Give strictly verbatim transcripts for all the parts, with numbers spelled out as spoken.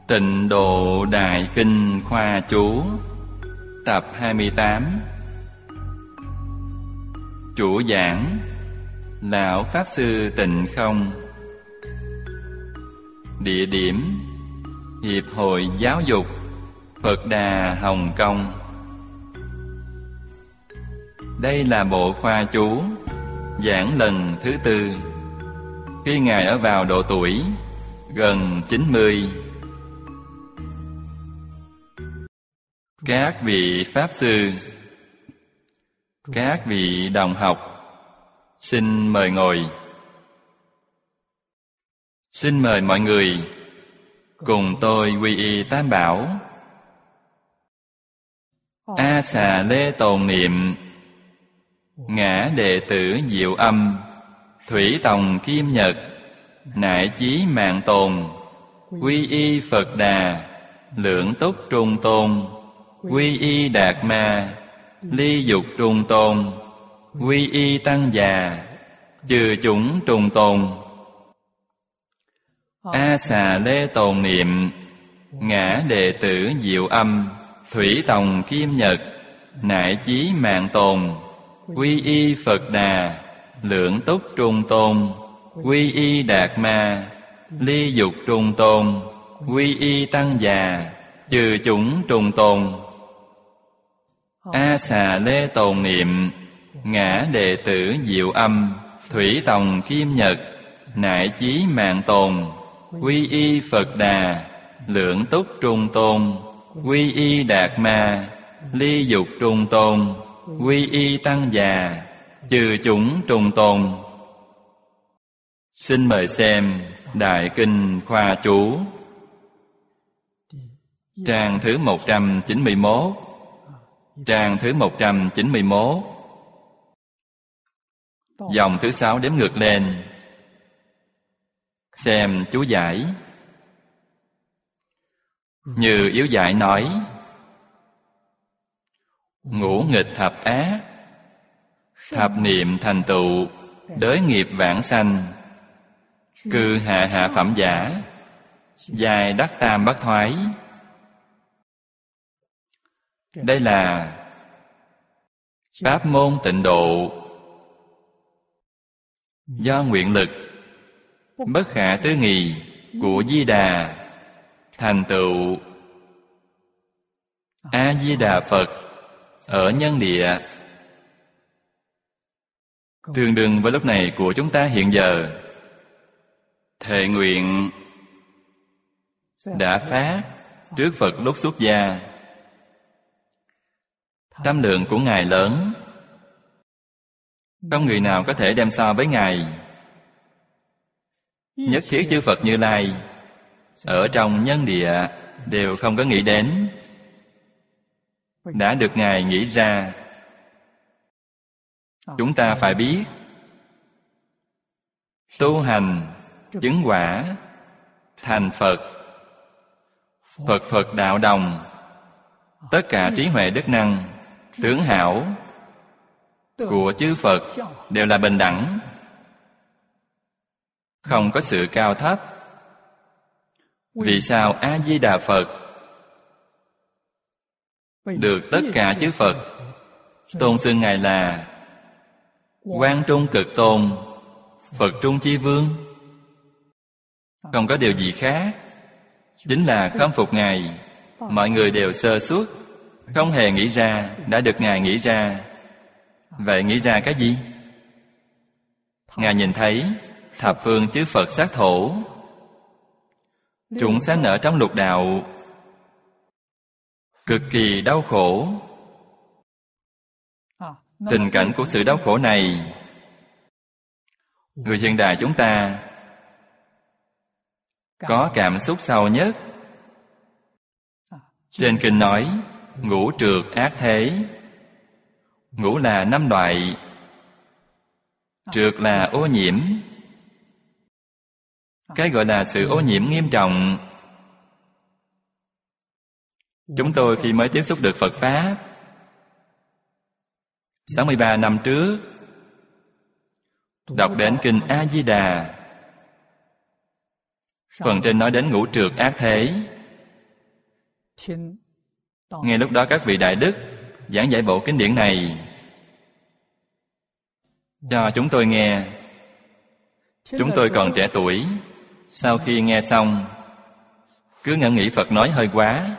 Tịnh Độ Đại Kinh Khoa Chú, tập hai mươi tám. Chủ giảng Lão Pháp Sư Tịnh Không. Địa điểm Hiệp hội Giáo dục Phật Đà Hồng Kông. Đây là bộ khoa chú giảng lần thứ tư, khi Ngài ở vào độ tuổi gần chín mươi. Các vị Pháp Sư, các vị đồng học, xin mời ngồi. Xin mời mọi người cùng tôi quy y Tam Bảo. A Xà Lê Tồn Niệm, ngã đệ tử Diệu Âm, Thủy Tòng Kim Nhật, Nại Chí Mạng Tồn, quy y Phật Đà, Lượng Túc Trung Tôn, quy y Đạt Ma, Ly Dục Trung Tôn, quy y Tăng Già, Chư Chúng Trung Tôn. A Xà Lê Tồn Niệm, ngã đệ tử Diệu Âm, Thủy Tòng Kim Nhật, Nại Chí Mạng Tồn, quy y Phật Đà, Lượng Túc Trung Tôn, quy y Đạt Ma, Ly Dục Trung Tôn, quy y Tăng Già, Chư Chúng Trung Tôn. A Xà Lê Tồn Niệm, ngã đệ tử Diệu Âm, Thủy Tòng Kim Nhật, Nại Chí Mạng Tồn, quy y Phật Đà, Lượng Túc Trung Tôn, quy y Đạt Ma, Ly Dục Trung Tôn, quy y Tăng Già, Chư Chúng Trung Tôn. Xin mời xem Đại Kinh Khoa Chú, trang thứ một trăm chín mươi mốt, trang thứ một trăm chín mươi mốt, dòng thứ sáu đếm ngược lên. Xem chú giải. Như yếu giải nói: ngũ nghịch thập ác, thập niệm thành tựu, đới nghiệp vãng sanh, cư hạ hạ phẩm giả, giai đắc tam bất thoái. Đây là pháp môn tịnh độ do nguyện lực bất khả tư nghị của Di Đà thành tựu A Di Đà Phật ở nhân địa, tương đương với lúc này của chúng ta hiện giờ. Thệ nguyện đã phát trước Phật lúc xuất gia. Tâm lượng của Ngài lớn, không người nào có thể đem so với Ngài. Nhất thiết chư Phật Như Lai ở trong nhân địa đều không có nghĩ đến, đã được Ngài nghĩ ra. Chúng ta phải biết, tu hành chứng quả thành Phật, Phật Phật đạo đồng, tất cả trí huệ đức năng tướng hảo của chư Phật đều là bình đẳng, không có sự cao thấp. Vì sao A Di Đà Phật được tất cả chư Phật tôn xưng Ngài là Quang Trung Cực Tôn, Phật Trung Chi Vương? Không có điều gì khác, chính là khâm phục Ngài. Mọi người đều sơ suất, không hề nghĩ ra, đã được Ngài nghĩ ra. Vậy nghĩ ra cái gì? Ngài nhìn thấy thập phương chư Phật sát thổ, chúng sanh ở trong lục đạo cực kỳ đau khổ. Tình cảnh của sự đau khổ này, người hiện đại chúng ta có cảm xúc sâu nhất. Trên kinh nói ngũ trược ác thế. Ngũ là năm loại, trược là ô nhiễm. Cái gọi là sự ô nhiễm nghiêm trọng. Chúng tôi khi mới tiếp xúc được Phật Pháp sáu mươi ba năm trước, đọc đến kinh A Di Đà, phần trên nói đến ngũ trược ác thế. Ngay lúc đó các vị đại đức giảng giải bộ kinh điển này cho chúng tôi nghe. Chúng tôi còn trẻ tuổi, sau khi nghe xong cứ ngẫm nghĩ Phật nói hơi quá,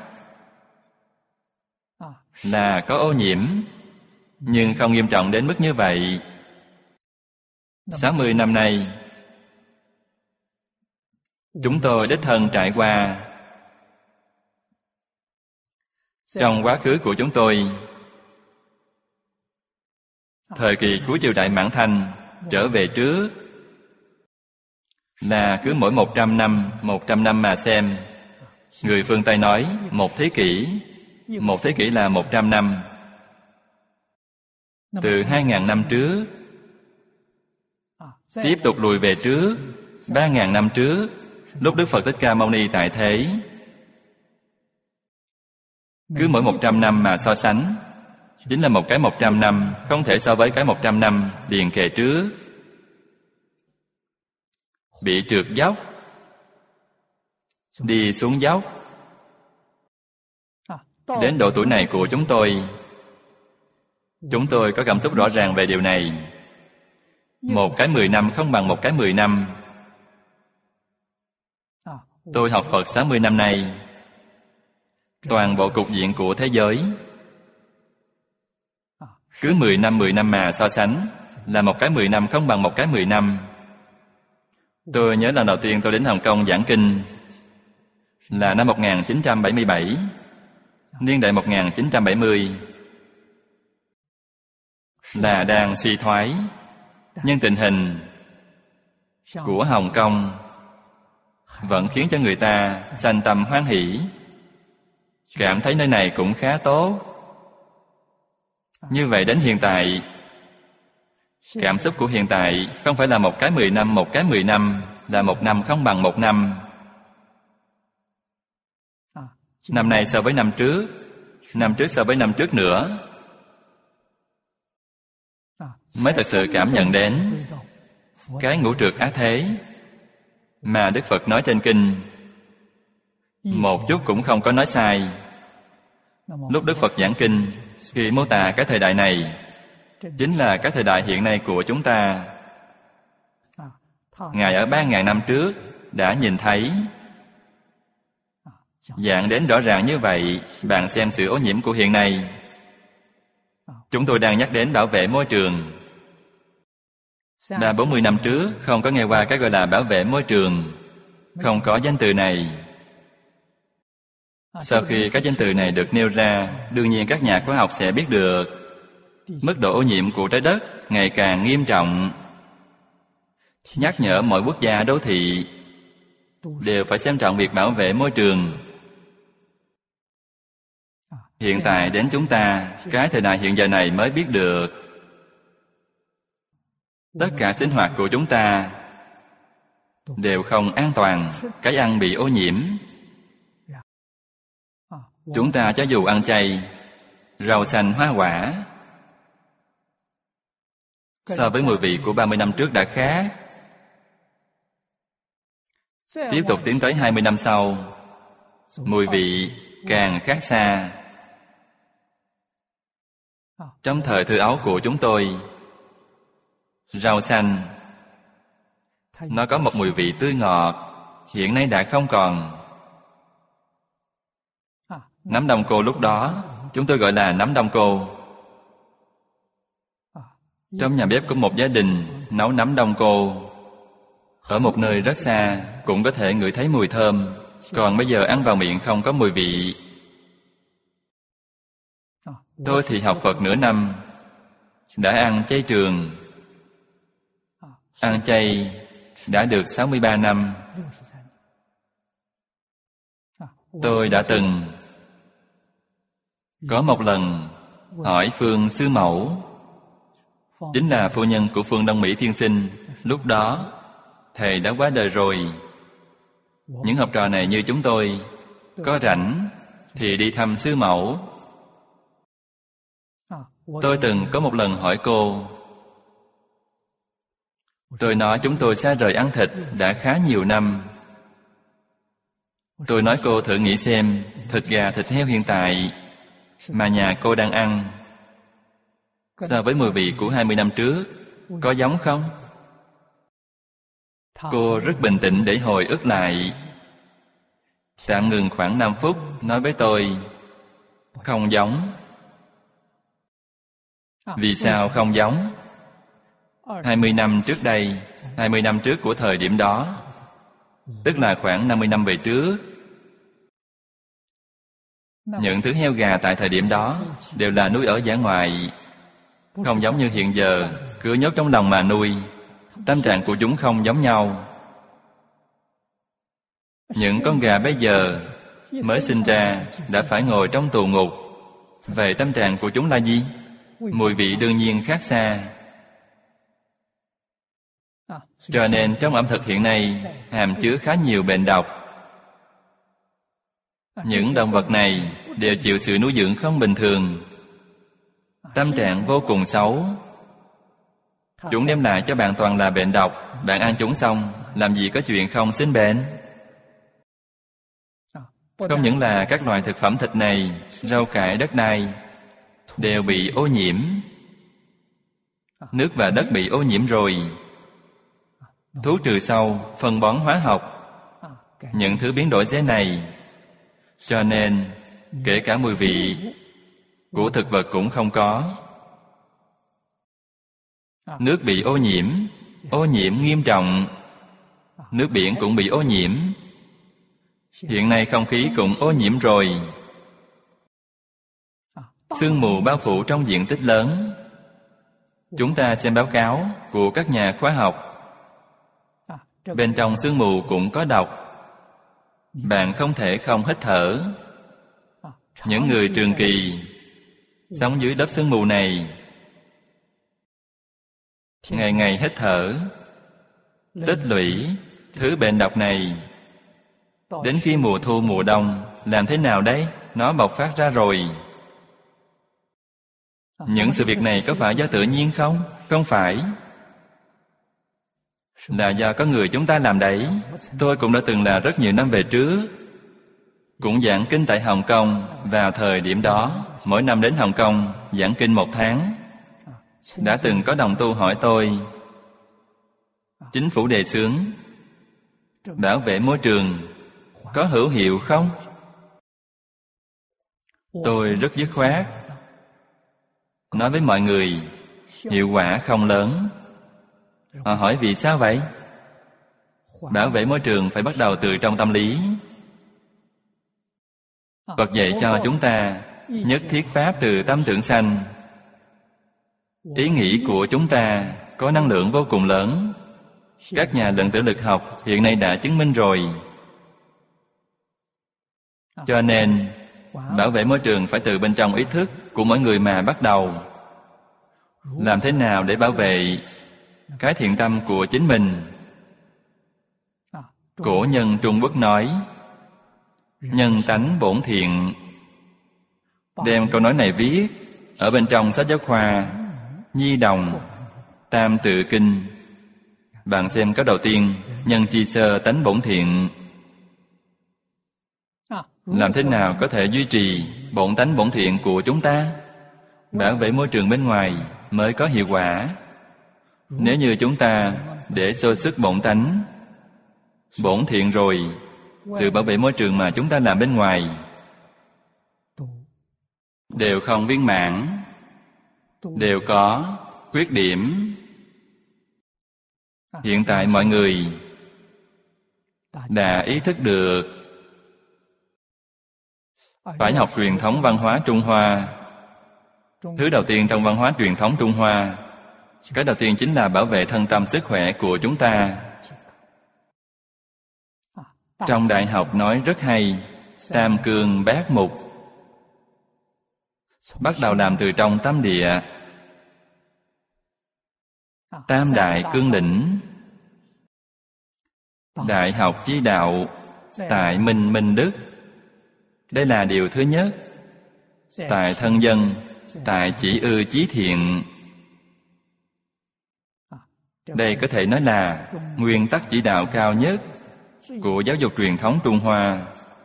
là có ô nhiễm, nhưng không nghiêm trọng đến mức như vậy. sáu mươi năm nay, chúng tôi đích thân trải qua. Trong quá khứ của chúng tôi, thời kỳ cuối triều đại Mãn Thanh trở về trước, là cứ mỗi một trăm năm, một trăm năm mà xem. Người phương Tây nói một thế kỷ, một thế kỷ là một trăm năm. Từ hai ngàn năm trước, tiếp tục lùi về trước, ba ngàn năm trước, lúc Đức Phật Thích Ca Mâu Ni tại thế. Cứ mỗi một trăm năm mà so sánh, chính là một cái một trăm năm, không thể so với cái một trăm năm liền kề trước. Bị trượt dốc, đi xuống dốc. Đến độ tuổi này của chúng tôi, chúng tôi có cảm xúc rõ ràng về điều này. Một cái mười năm không bằng một cái mười năm. Tôi học Phật sáu mươi năm nay, toàn bộ cục diện của thế giới, cứ mười năm mười năm mà so sánh, là một cái mười năm không bằng một cái mười năm. Tôi nhớ lần đầu tiên tôi đến Hồng Kông giảng kinh là năm một nghìn chín trăm bảy mươi bảy, niên đại một nghìn chín trăm bảy mươi, là đang suy thoái, nhưng tình hình của Hồng Kông vẫn khiến cho người ta sanh tâm hoan hỷ, cảm thấy nơi này cũng khá tốt. Như vậy đến hiện tại, cảm xúc của hiện tại không phải là một cái mười năm, một cái mười năm, là một năm không bằng một năm. Năm nay so với năm trước, năm trước so với năm trước nữa, mới thật sự cảm nhận đến cái ngũ trược ác thế mà Đức Phật nói trên kinh. Một chút cũng không có nói sai. Lúc Đức Phật giảng kinh, khi mô tả cái thời đại này, chính là cái thời đại hiện nay của chúng ta. Ngài ở ba ngàn năm trước đã nhìn thấy. Dạng đến rõ ràng như vậy, bạn xem sự ô nhiễm của hiện nay. Chúng tôi đang nhắc đến bảo vệ môi trường. Ba bốn mươi năm trước không có nghe qua cái gọi là bảo vệ môi trường, không có danh từ này. Sau khi các danh từ này được nêu ra, đương nhiên các nhà khoa học sẽ biết được mức độ ô nhiễm của trái đất ngày càng nghiêm trọng. Nhắc nhở mọi quốc gia đô thị đều phải xem trọng việc bảo vệ môi trường. Hiện tại đến chúng ta, cái thời đại hiện giờ này mới biết được tất cả sinh hoạt của chúng ta đều không an toàn, cái ăn bị ô nhiễm. Chúng ta cho dù ăn chay, rau xanh hoa quả, so với mùi vị của ba mươi năm trước đã khác. Tiếp tục tiến tới hai mươi năm sau, mùi vị càng khác xa. Trong thời thơ ấu của chúng tôi, rau xanh nó có một mùi vị tươi ngọt, hiện nay đã không còn. Nấm đông cô lúc đó chúng tôi gọi là nấm đông cô. Trong nhà bếp của một gia đình nấu nấm đông cô, ở một nơi rất xa cũng có thể ngửi thấy mùi thơm. Còn bây giờ ăn vào miệng không có mùi vị. Tôi thì học Phật nửa năm, đã ăn chay trường. Ăn chay đã được sáu mươi ba năm. Tôi đã từng có một lần hỏi Phương Sư Mẫu, chính là phu nhân của Phương Đông Mỹ Tiên Sinh. Lúc đó thầy đã qua đời rồi. Những học trò này như chúng tôi có rảnh thì đi thăm sư mẫu. Tôi từng có một lần hỏi cô. Tôi nói chúng tôi xa rời ăn thịt đã khá nhiều năm. Tôi nói cô thử nghĩ xem, thịt gà, thịt heo hiện tại mà nhà cô đang ăn so với mùi vị của hai mươi năm trước, có giống không? Cô rất bình tĩnh để hồi ức lại. Tạm ngừng khoảng năm phút, nói với tôi, không giống. Vì sao không giống? hai mươi năm trước đây, hai mươi năm trước của thời điểm đó, tức là khoảng năm mươi năm về trước, những thứ heo gà tại thời điểm đó đều là nuôi ở dã ngoại, không giống như hiện giờ, cứ nhốt trong lòng mà nuôi. Tâm trạng của chúng không giống nhau. Những con gà bây giờ mới sinh ra đã phải ngồi trong tù ngục. Vậy tâm trạng của chúng là gì? Mùi vị đương nhiên khác xa. Cho nên trong ẩm thực hiện nay hàm chứa khá nhiều bệnh độc. Những động vật này đều chịu sự nuôi dưỡng không bình thường, tâm trạng vô cùng xấu. Chúng đem lại cho bạn toàn là bệnh độc. Bạn ăn chúng xong, làm gì có chuyện không sinh bệnh. Không những là các loại thực phẩm thịt này, rau cải, đất đai đều bị ô nhiễm. Nước và đất bị ô nhiễm rồi. Thuốc trừ sâu, phân bón hóa học, những thứ biến đổi thế này, cho nên kể cả mùi vị của thực vật cũng không có. Nước bị ô nhiễm, ô nhiễm nghiêm trọng. Nước biển cũng bị ô nhiễm. Hiện nay không khí cũng ô nhiễm rồi. Sương mù bao phủ trong diện tích lớn. Chúng ta xem báo cáo của các nhà khoa học. Bên trong sương mù cũng có độc. Bạn không thể không hít thở. Những người trường kỳ sống dưới lớp sương mù này, ngày ngày hít thở, tích lũy thứ bệnh độc này. Đến khi mùa thu mùa đông, làm thế nào đấy? Nó bộc phát ra rồi. Những sự việc này có phải do tự nhiên không? Không phải. Là do có người chúng ta làm đấy. Tôi cũng đã từng là rất nhiều năm về trước, cũng giảng kinh tại Hồng Kông. Vào thời điểm đó, mỗi năm đến Hồng Kông giảng kinh một tháng. Đã từng có đồng tu hỏi tôi, chính phủ đề xướng bảo vệ môi trường có hữu hiệu không? Tôi rất dứt khoát nói với mọi người, hiệu quả không lớn. Họ hỏi vì sao vậy? Bảo vệ môi trường phải bắt đầu từ trong tâm lý. Phật dạy cho chúng ta nhất thiết pháp từ tâm tưởng sanh. Ý nghĩ của chúng ta có năng lượng vô cùng lớn. Các nhà lượng tử lực học hiện nay đã chứng minh rồi. Cho nên bảo vệ môi trường phải từ bên trong ý thức của mỗi người mà bắt đầu. Làm thế nào để bảo vệ cái thiện tâm của chính mình? Cổ nhân Trung Quốc nói, nhân tánh bổn thiện. Đem câu nói này viết ở bên trong sách giáo khoa Nhi Đồng Tam Tự Kinh. Bạn xem câu đầu tiên, nhân chi sơ tánh bổn thiện. Làm thế nào có thể duy trì bổn tánh bổn thiện của chúng ta? Bảo vệ môi trường bên ngoài mới có hiệu quả. Nếu như chúng ta để xô sức bổn tánh bổn thiện rồi, sự bảo vệ môi trường mà chúng ta làm bên ngoài đều không viên mãn, đều có khuyết điểm. Hiện tại mọi người đã ý thức được phải học truyền thống văn hóa Trung Hoa. Thứ đầu tiên trong văn hóa truyền thống Trung Hoa, cái đầu tiên chính là bảo vệ thân tâm sức khỏe của chúng ta. Trong đại học nói rất hay, tam cương bát mục. Bắt đầu làm từ trong tâm địa. Tam đại cương lĩnh. Đại học chi đạo tại minh minh đức. Đây là điều thứ nhất. Tại thân dân, tại chỉ ư chí thiện. Đây có thể nói là nguyên tắc chỉ đạo cao nhất của giáo dục truyền thống Trung Hoa.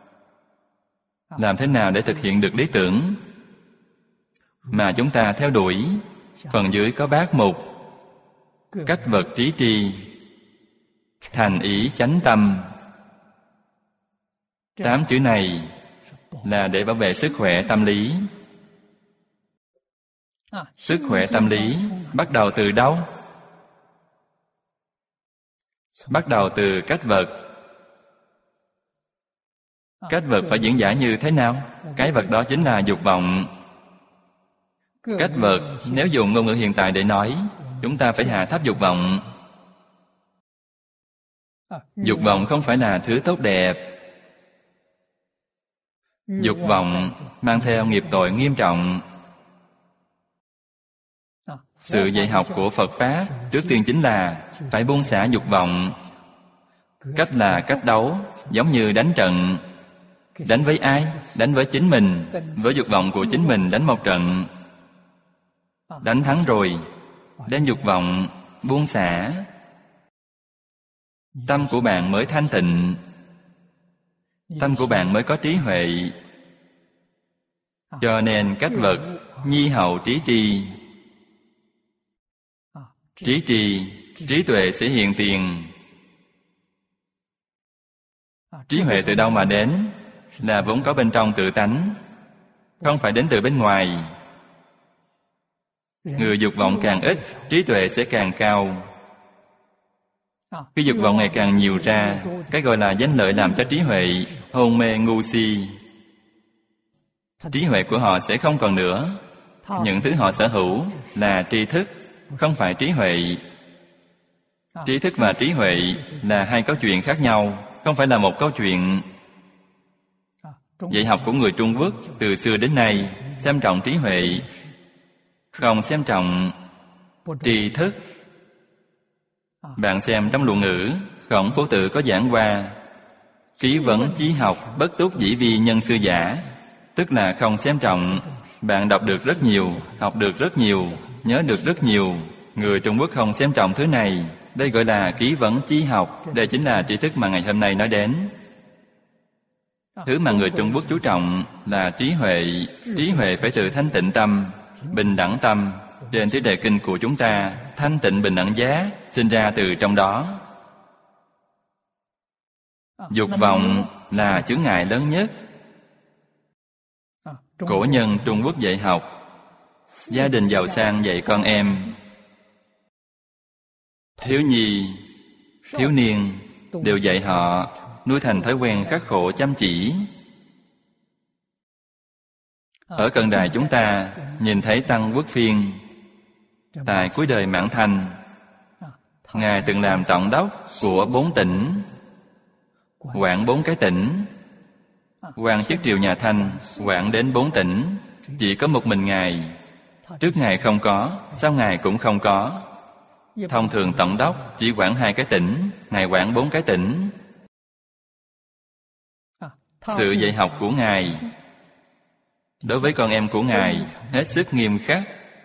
làm thế nào để thực hiện được lý tưởng mà chúng ta theo đuổi. Phần dưới có bát mục: cách vật trí tri, thành ý chánh tâm. Tám chữ này là để bảo vệ sức khỏe tâm lý. Sức khỏe tâm lý bắt đầu từ đâu? Bắt đầu từ cách vật. Cách vật phải diễn giải như thế nào? Cái vật đó chính là dục vọng. Cách vật, nếu dùng ngôn ngữ hiện tại để nói, chúng ta phải hạ thấp dục vọng. Dục vọng không phải là thứ tốt đẹp. Dục vọng mang theo nghiệp tội nghiêm trọng. Sự dạy học của Phật Pháp trước tiên chính là phải buông xả dục vọng. Cách là cách đấu, giống như đánh trận. Đánh với ai? Đánh với chính mình. Với dục vọng của chính mình đánh một trận. Đánh thắng rồi, đến dục vọng buông xả, tâm của bạn mới thanh tịnh, tâm của bạn mới có trí huệ. Cho nên cách vật nhi hậu trí tri. Trí tri, trí tuệ sẽ hiện tiền. Trí huệ từ đâu mà đến? Là vốn có bên trong tự tánh, không phải đến từ bên ngoài. Người dục vọng càng ít, trí tuệ sẽ càng cao. Khi dục vọng ngày càng nhiều ra, cái gọi là danh lợi làm cho trí huệ hôn mê ngu si. Trí huệ của họ sẽ không còn nữa. Những thứ họ sở hữu là tri thức, không phải trí huệ. Trí thức và trí huệ là hai câu chuyện khác nhau, không phải là một câu chuyện. Dạy học của người Trung Quốc từ xưa đến nay xem trọng trí huệ, không xem trọng tri thức. Bạn xem trong luận ngữ, Khổng Phu Tử có giảng qua ký vấn chí học bất túc dĩ vi nhân sư giả, tức là không xem trọng. Bạn đọc được rất nhiều, học được rất nhiều, nhớ được rất nhiều. Người Trung Quốc không xem trọng thứ này. Đây gọi là ký vấn chí học. Đây chính là tri thức mà ngày hôm nay nói đến. Thứ mà người Trung Quốc chú trọng là trí huệ. Trí huệ phải từ thanh tịnh tâm, bình đẳng tâm. Trên Tứ Đề Kinh của chúng ta, thanh tịnh bình đẳng giá sinh ra từ trong đó. Dục vọng là chướng ngại lớn nhất. Cổ nhân Trung Quốc dạy học, gia đình giàu sang dạy con em, thiếu nhi, thiếu niên đều dạy họ nuôi thành thói quen khắc khổ chăm chỉ. Ở cận đại chúng ta nhìn thấy Tăng Quốc Phiên tại cuối đời Mãn Thanh. Ngài từng làm tổng đốc của bốn tỉnh, quản bốn cái tỉnh. Quan chức triều nhà Thanh quản đến bốn tỉnh, chỉ có một mình Ngài. Trước Ngài không có, sau Ngài cũng không có. Thông thường tổng đốc chỉ quản hai cái tỉnh, Ngài quản bốn cái tỉnh. Sự dạy học của Ngài đối với con em của Ngài hết sức nghiêm khắc.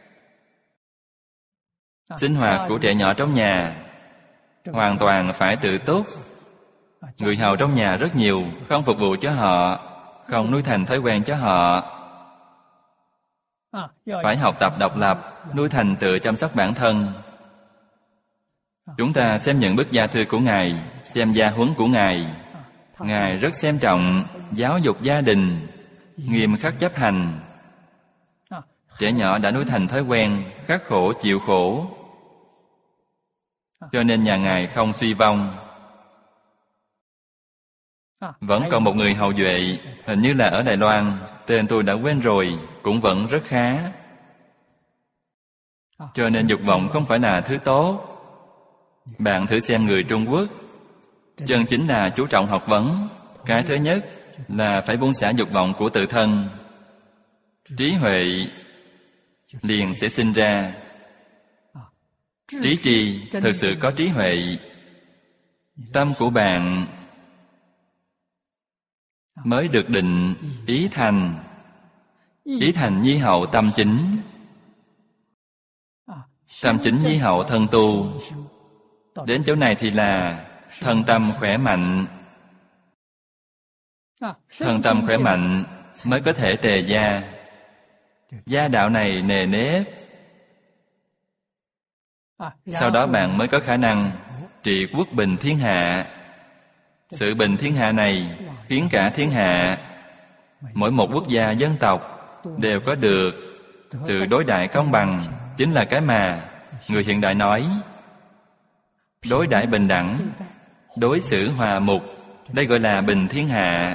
Sinh hoạt của trẻ nhỏ trong nhà hoàn toàn phải tự túc. Người hầu trong nhà rất nhiều, không phục vụ cho họ, không nuôi thành thói quen cho họ. Phải học tập độc lập, nuôi thành tự chăm sóc bản thân. Chúng ta xem những bức gia thư của Ngài, xem gia huấn của Ngài. Ngài rất xem trọng giáo dục gia đình, nghiêm khắc chấp hành. Trẻ nhỏ đã nuôi thành thói quen khắc khổ chịu khổ, cho nên nhà Ngài không suy vong. Vẫn còn một người hậu duệ, hình như là ở Đài Loan, tên tôi đã quên rồi, cũng vẫn rất khá. Cho nên dục vọng không phải là thứ tốt. Bạn thử xem người Trung Quốc, chân chính là chú trọng học vấn. Cái thứ nhất là phải buông xả dục vọng của tự thân. Trí huệ liền sẽ sinh ra. Trí tri thực sự có trí huệ. Tâm của bạn mới được định ý thành. Ý thành nhi hậu tâm chính. Tâm chính nhi hậu thân tu. Đến chỗ này thì là thân tâm khỏe mạnh. Thân tâm khỏe mạnh mới có thể tề gia. Gia đạo này nề nếp, sau đó bạn mới có khả năng trị quốc bình thiên hạ. Sự bình thiên hạ này khiến cả thiên hạ, mỗi một quốc gia dân tộc đều có được sự đối đãi công bằng. Chính là cái mà người hiện đại nói đối đãi bình đẳng, đối xử hòa mục. Đây gọi là bình thiên hạ.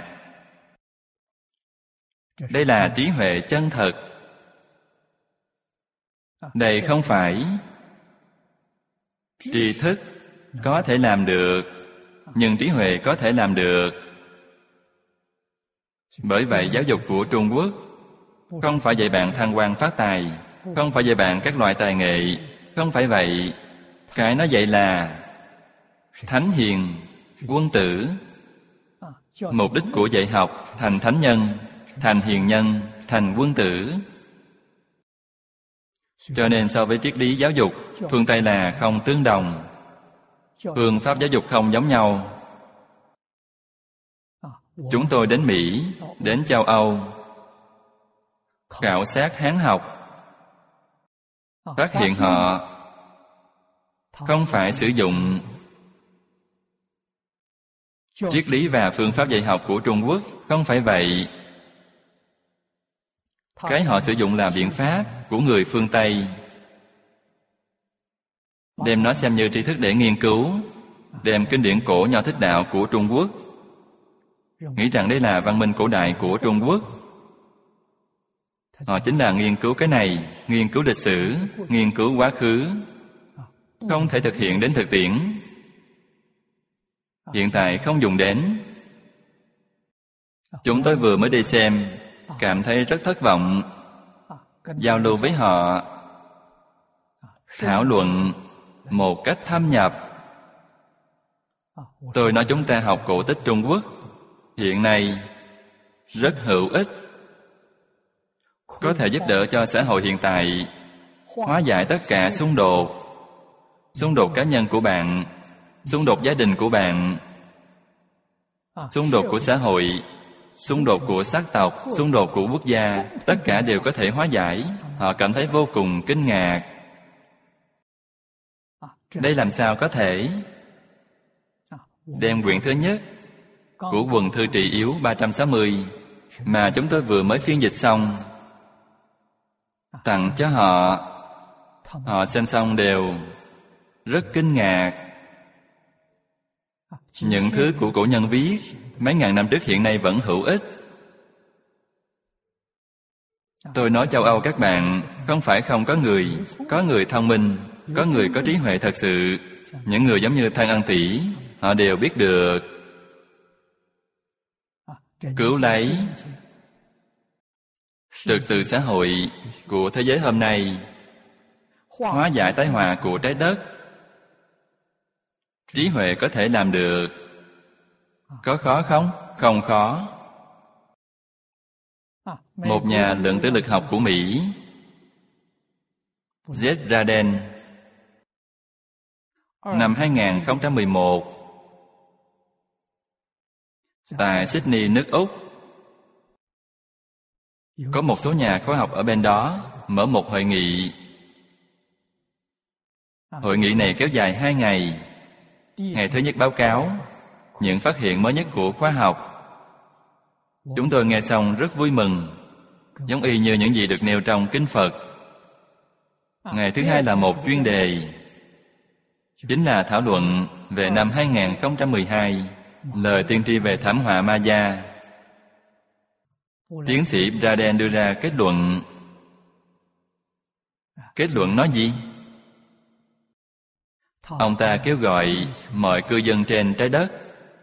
Đây là trí huệ chân thật. Đây không phải tri thức có thể làm được, nhưng trí huệ có thể làm được. Bởi vậy giáo dục của Trung Quốc không phải dạy bạn thăng quan phát tài, không phải dạy bạn các loại tài nghệ, không phải vậy. Cái nó dạy là thánh hiền, quân tử. Mục đích của dạy học thành thánh nhân, thành hiền nhân, thành quân tử. Cho nên so với triết lý giáo dục, phương Tây là không tương đồng. Phương pháp giáo dục không giống nhau. Chúng tôi đến Mỹ, đến châu Âu, khảo sát Hán học, phát hiện họ không phải sử dụng triết lý và phương pháp dạy học của Trung Quốc. Không phải vậy. Cái họ sử dụng là biện pháp của người phương Tây, đem nó xem như tri thức để nghiên cứu, đem kinh điển cổ Nho Thích Đạo của Trung Quốc, nghĩ rằng đây là văn minh cổ đại của Trung Quốc. Họ chính là nghiên cứu cái này, nghiên cứu lịch sử, nghiên cứu quá khứ, không thể thực hiện đến thực tiễn. Hiện tại không dùng đến. Chúng tôi vừa mới đi xem, cảm thấy rất thất vọng. Giao lưu với họ, thảo luận một cách thâm nhập. Tôi nói chúng ta học cổ tích Trung Quốc hiện nay rất hữu ích, có thể giúp đỡ cho xã hội hiện tại hóa giải tất cả xung đột. Xung đột cá nhân của bạn, xung đột gia đình của bạn, xung đột của xã hội, xung đột của sắc tộc, xung đột của quốc gia, tất cả đều có thể hóa giải. Họ cảm thấy vô cùng kinh ngạc. Đây làm sao có thể? Đem quyển thứ nhất của Quần Thư Trì Yếu ba trăm sáu mươi mà chúng tôi vừa mới phiên dịch xong, tặng cho họ. Họ xem xong đều rất kinh ngạc. Những thứ của cổ nhân viết mấy ngàn năm trước hiện nay vẫn hữu ích. Tôi nói châu Âu các bạn, không phải không có người, có người thông minh, có người có trí huệ thật sự. Những người giống như Thanh Ân Tỷ, họ đều biết được cứu lấy trật tự xã hội của thế giới hôm nay, hóa giải tai họa của trái đất. Trí huệ có thể làm được. Có khó không? Không khó. Một nhà lượng tử lực học của Mỹ, Z. Raden, năm hai nghìn không trăm mười một, tại Sydney, nước Úc, có một số nhà khoa học ở bên đó mở một hội nghị. Hội nghị này kéo dài hai ngày. Ngày thứ nhất báo cáo những phát hiện mới nhất của khoa học. Chúng tôi nghe xong rất vui mừng, giống y như những gì được nêu trong Kinh Phật. Ngày thứ hai là một chuyên đề, chính là thảo luận về năm hai nghìn không trăm mười hai, lời tiên tri về thảm họa Maya. Tiến sĩ Raden đưa ra kết luận. Kết luận nói gì? Ông ta kêu gọi mọi cư dân trên trái đất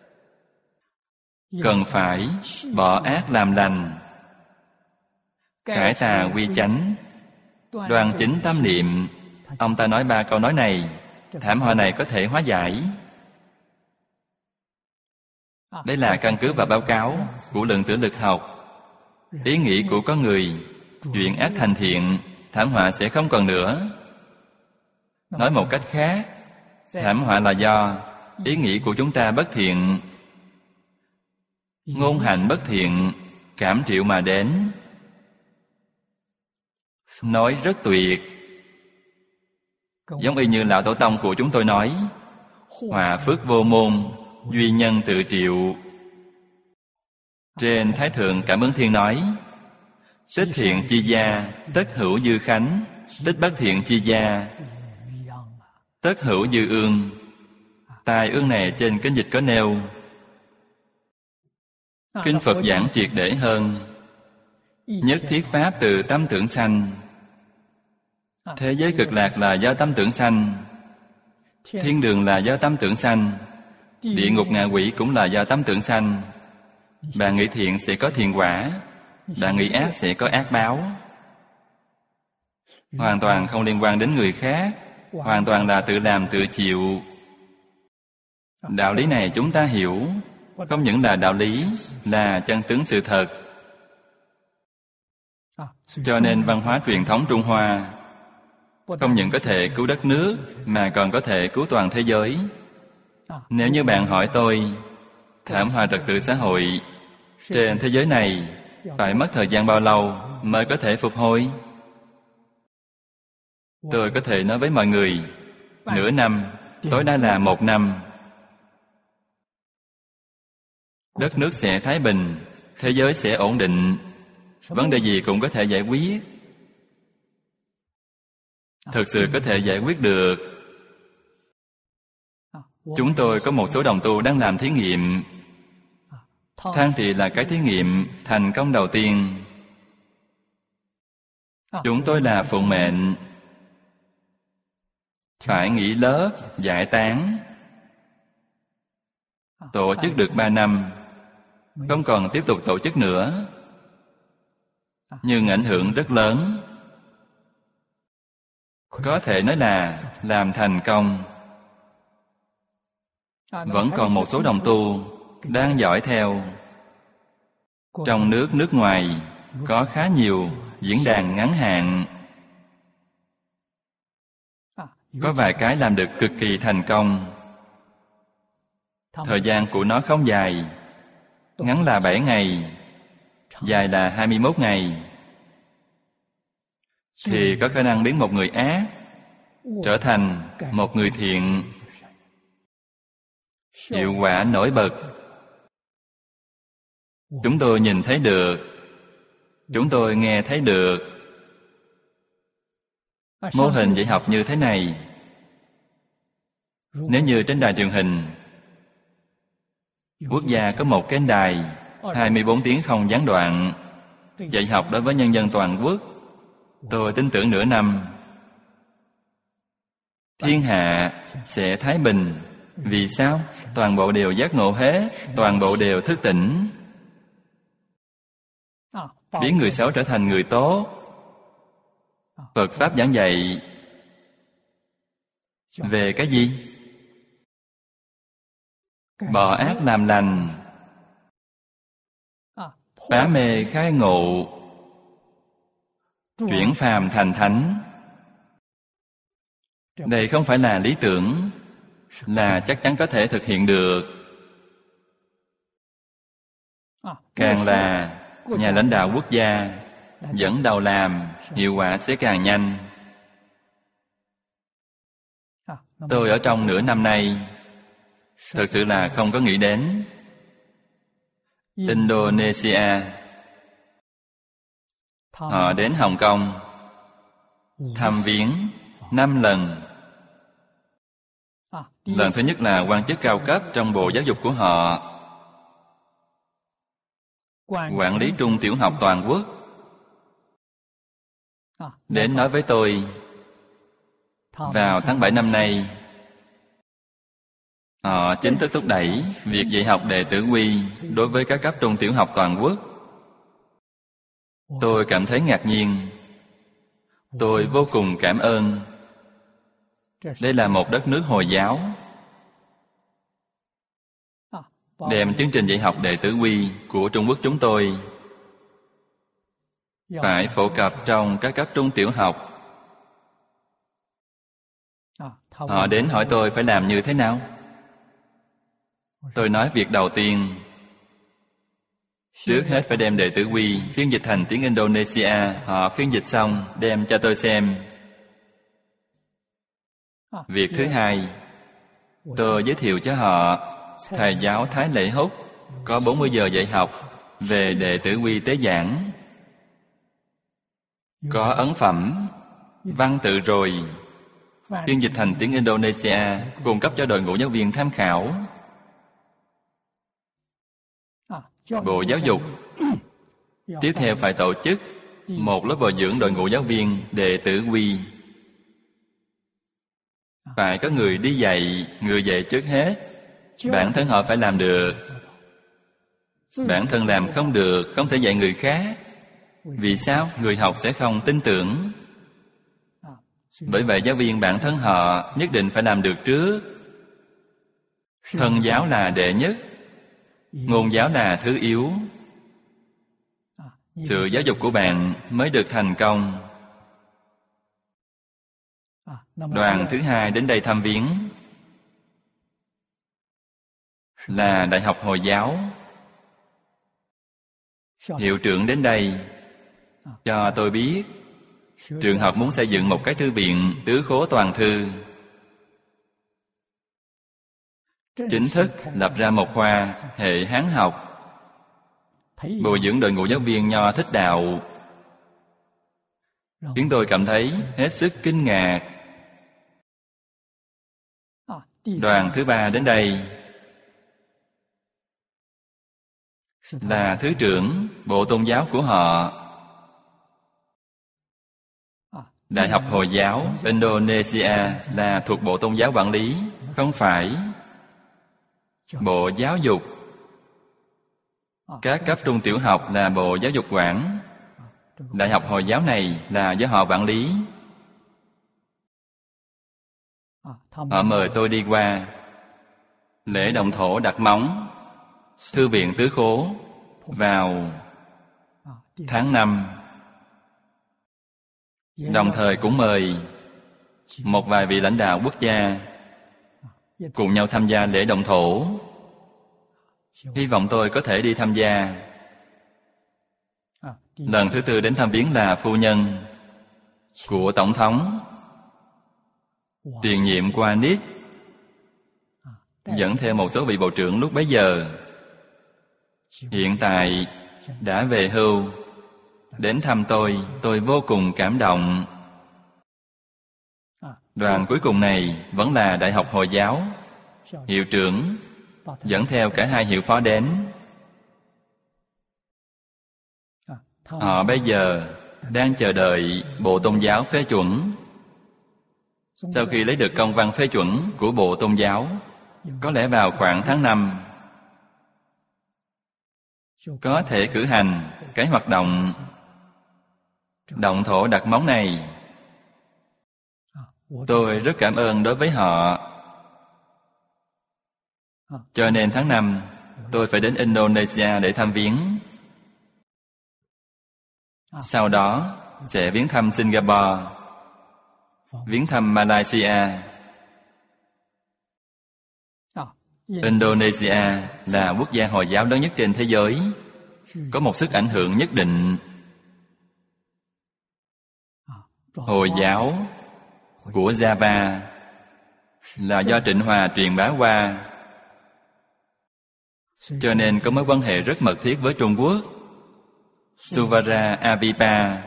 cần phải bỏ ác làm lành, cải tà quy chánh, đoan chính tâm niệm. Ông ta nói ba câu nói này, thảm họa này có thể hóa giải. Đây là căn cứ vào báo cáo của lượng tử lực học. Ý nghĩ của con người, chuyển ác thành thiện, thảm họa sẽ không còn nữa. Nói một cách khác, thảm họa là do ý nghĩ của chúng ta bất thiện. ngôn hạnh bất thiện cảm triệu mà đến, nói rất tuyệt. Giống y như lão tổ tông của chúng tôi nói: hòa phước vô môn, duy nhân tự triệu. Trên Thái Thượng Cảm Ứng Thiên nói: tích thiện chi gia, tất hữu dư khánh; tích bất thiện chi gia, tất hữu dư ương. Tai ương này trên kinh dịch có nêu. Kinh Phật giảng triệt để hơn: nhất thiết pháp từ tâm tưởng sanh. Thế giới cực lạc là do tâm tưởng sanh, thiên đường là do tâm tưởng sanh, địa ngục ngạ quỷ cũng là do tâm tưởng sanh. Bạn nghĩ thiện sẽ có thiện quả, bạn nghĩ ác sẽ có ác báo. Hoàn toàn không liên quan đến người khác, hoàn toàn là tự làm tự chịu. Đạo lý này chúng ta hiểu, không những là đạo lý, là chân tướng sự thật. Cho nên văn hóa truyền thống Trung Hoa không những có thể cứu đất nước, mà còn có thể cứu toàn thế giới. Nếu như bạn hỏi tôi, thảm họa trật tự xã hội trên thế giới này phải mất thời gian bao lâu mới có thể phục hồi? Tôi có thể nói với mọi người, nửa năm, tối đa là một năm. Đất nước sẽ thái bình, thế giới sẽ ổn định, vấn đề gì cũng có thể giải quyết. Thực sự có thể giải quyết được. Chúng tôi có một số đồng tu đang làm thí nghiệm. Thang trì là cái thí nghiệm thành công đầu tiên. Chúng tôi là phụng mệnh, phải nghỉ lớp, giải tán. Tổ chức được ba năm, không còn tiếp tục tổ chức nữa. Nhưng ảnh hưởng rất lớn. Có thể nói là làm thành công. Vẫn còn một số đồng tu đang dõi theo. Trong nước, nước ngoài có khá nhiều diễn đàn ngắn hạn. Có vài cái làm được cực kỳ thành công. Thời gian của nó không dài, ngắn là bảy ngày, dài là hai mươi mốt ngày. Thì có khả năng biến một người ác trở thành một người thiện. Hiệu quả nổi bật. Chúng tôi nhìn thấy được, chúng tôi nghe thấy được. Mô hình dạy học như thế này, nếu như trên đài truyền hình quốc gia có một kênh đài hai mươi bốn tiếng không gián đoạn dạy học đối với nhân dân toàn quốc, tôi tin tưởng nửa năm thiên hạ sẽ thái bình. Vì sao? Toàn bộ đều giác ngộ hết, toàn bộ đều thức tỉnh. Biến người xấu trở thành người tốt. Phật Pháp giảng dạy về cái gì? Bỏ ác làm lành, phá mê khai ngộ, chuyển phàm thành thánh. Đây không phải là lý tưởng, là chắc chắn có thể thực hiện được. Càng là nhà lãnh đạo quốc gia dẫn đầu làm, hiệu quả sẽ càng nhanh. Tôi ở trong nửa năm nay thật sự là không có nghĩ đến. Indonesia, họ đến Hồng Kông thăm viếng năm lần. Lần thứ nhất là quan chức cao cấp trong Bộ Giáo dục của họ, quản lý trung tiểu học toàn quốc, đến nói với tôi vào tháng bảy năm nay họ chính thức thúc đẩy việc dạy học đệ tử quy đối với các cấp trung tiểu học toàn quốc. Tôi cảm thấy ngạc nhiên. Tôi vô cùng cảm ơn. Đây là một đất nước Hồi giáo, đem chương trình dạy học đệ tử quy của Trung Quốc chúng tôi phải phổ cập trong các cấp trung tiểu học. Họ đến hỏi tôi phải làm như thế nào. Tôi nói việc đầu tiên Trước hết phải đem Đệ Tử Quy phiên dịch thành tiếng Indonesia. Họ phiên dịch xong đem cho tôi xem. Việc thứ hai, tôi giới thiệu cho họ thầy giáo Thái Lễ Húc có bốn mươi giờ dạy học về Đệ Tử Quy Tế Giảng. Có ấn phẩm, văn tự rồi, phiên dịch thành tiếng Indonesia, cung cấp cho đội ngũ giáo viên tham khảo. Bộ Giáo dục tiếp theo phải tổ chức một lớp bồi dưỡng đội ngũ giáo viên Đệ Tử Quy. Phải có người đi dạy, người dạy trước hết. Bản thân họ phải làm được. Bản thân làm không được, không thể dạy người khác. Vì sao? Người học sẽ không tin tưởng. Bởi vậy giáo viên bản thân họ nhất định phải làm được trước. Thân giáo là đệ nhất, ngôn giáo là thứ yếu. Sự giáo dục của bạn mới được thành công. Đoàn thứ hai đến đây thăm viếng là Đại học Hồi giáo. Hiệu trưởng đến đây cho tôi biết trường học muốn xây dựng một cái thư viện tứ khố toàn thư, chính thức lập ra một khoa hệ Hán học, bồi dưỡng đội ngũ giáo viên Nho Thích Đạo, khiến tôi cảm thấy hết sức kinh ngạc. Đoàn thứ ba đến đây là Thứ trưởng Bộ Tôn giáo của họ. Đại học Hồi giáo Indonesia là thuộc Bộ Tôn giáo quản lý, không phải Bộ Giáo dục. Các cấp trung tiểu học là Bộ Giáo dục quản. Đại học Hồi giáo này là do họ quản lý. Họ mời tôi đi qua lễ động thổ đặt móng thư viện tứ khố vào tháng năm. Đồng thời cũng mời một vài vị lãnh đạo quốc gia cùng nhau tham gia lễ động thổ. Hy vọng tôi có thể đi tham gia. Lần thứ tư đến thăm viếng là phu nhân của Tổng thống, tiền nhiệm Quanit, dẫn theo một số vị bộ trưởng lúc bấy giờ. Hiện tại đã về hưu. Đến thăm tôi, tôi vô cùng cảm động. Đoàn cuối cùng này vẫn là Đại học Hồi giáo. Hiệu trưởng dẫn theo cả hai hiệu phó đến. Họ bây giờ đang chờ đợi Bộ Tôn giáo phê chuẩn. Sau khi lấy được công văn phê chuẩn của Bộ Tôn giáo, có lẽ vào khoảng tháng năm, có thể cử hành cái hoạt động động thổ đặt móng này. Tôi rất cảm ơn đối với họ. Cho nên tháng năm tôi phải đến Indonesia để thăm viếng. Sau đó sẽ viếng thăm Singapore, viếng thăm Malaysia. Indonesia là quốc gia Hồi giáo lớn nhất trên thế giới, có một sức ảnh hưởng nhất định. Hồi giáo của Java là do Trịnh Hòa truyền bá qua, cho nên có mối quan hệ rất mật thiết với Trung Quốc. Suvara Avipa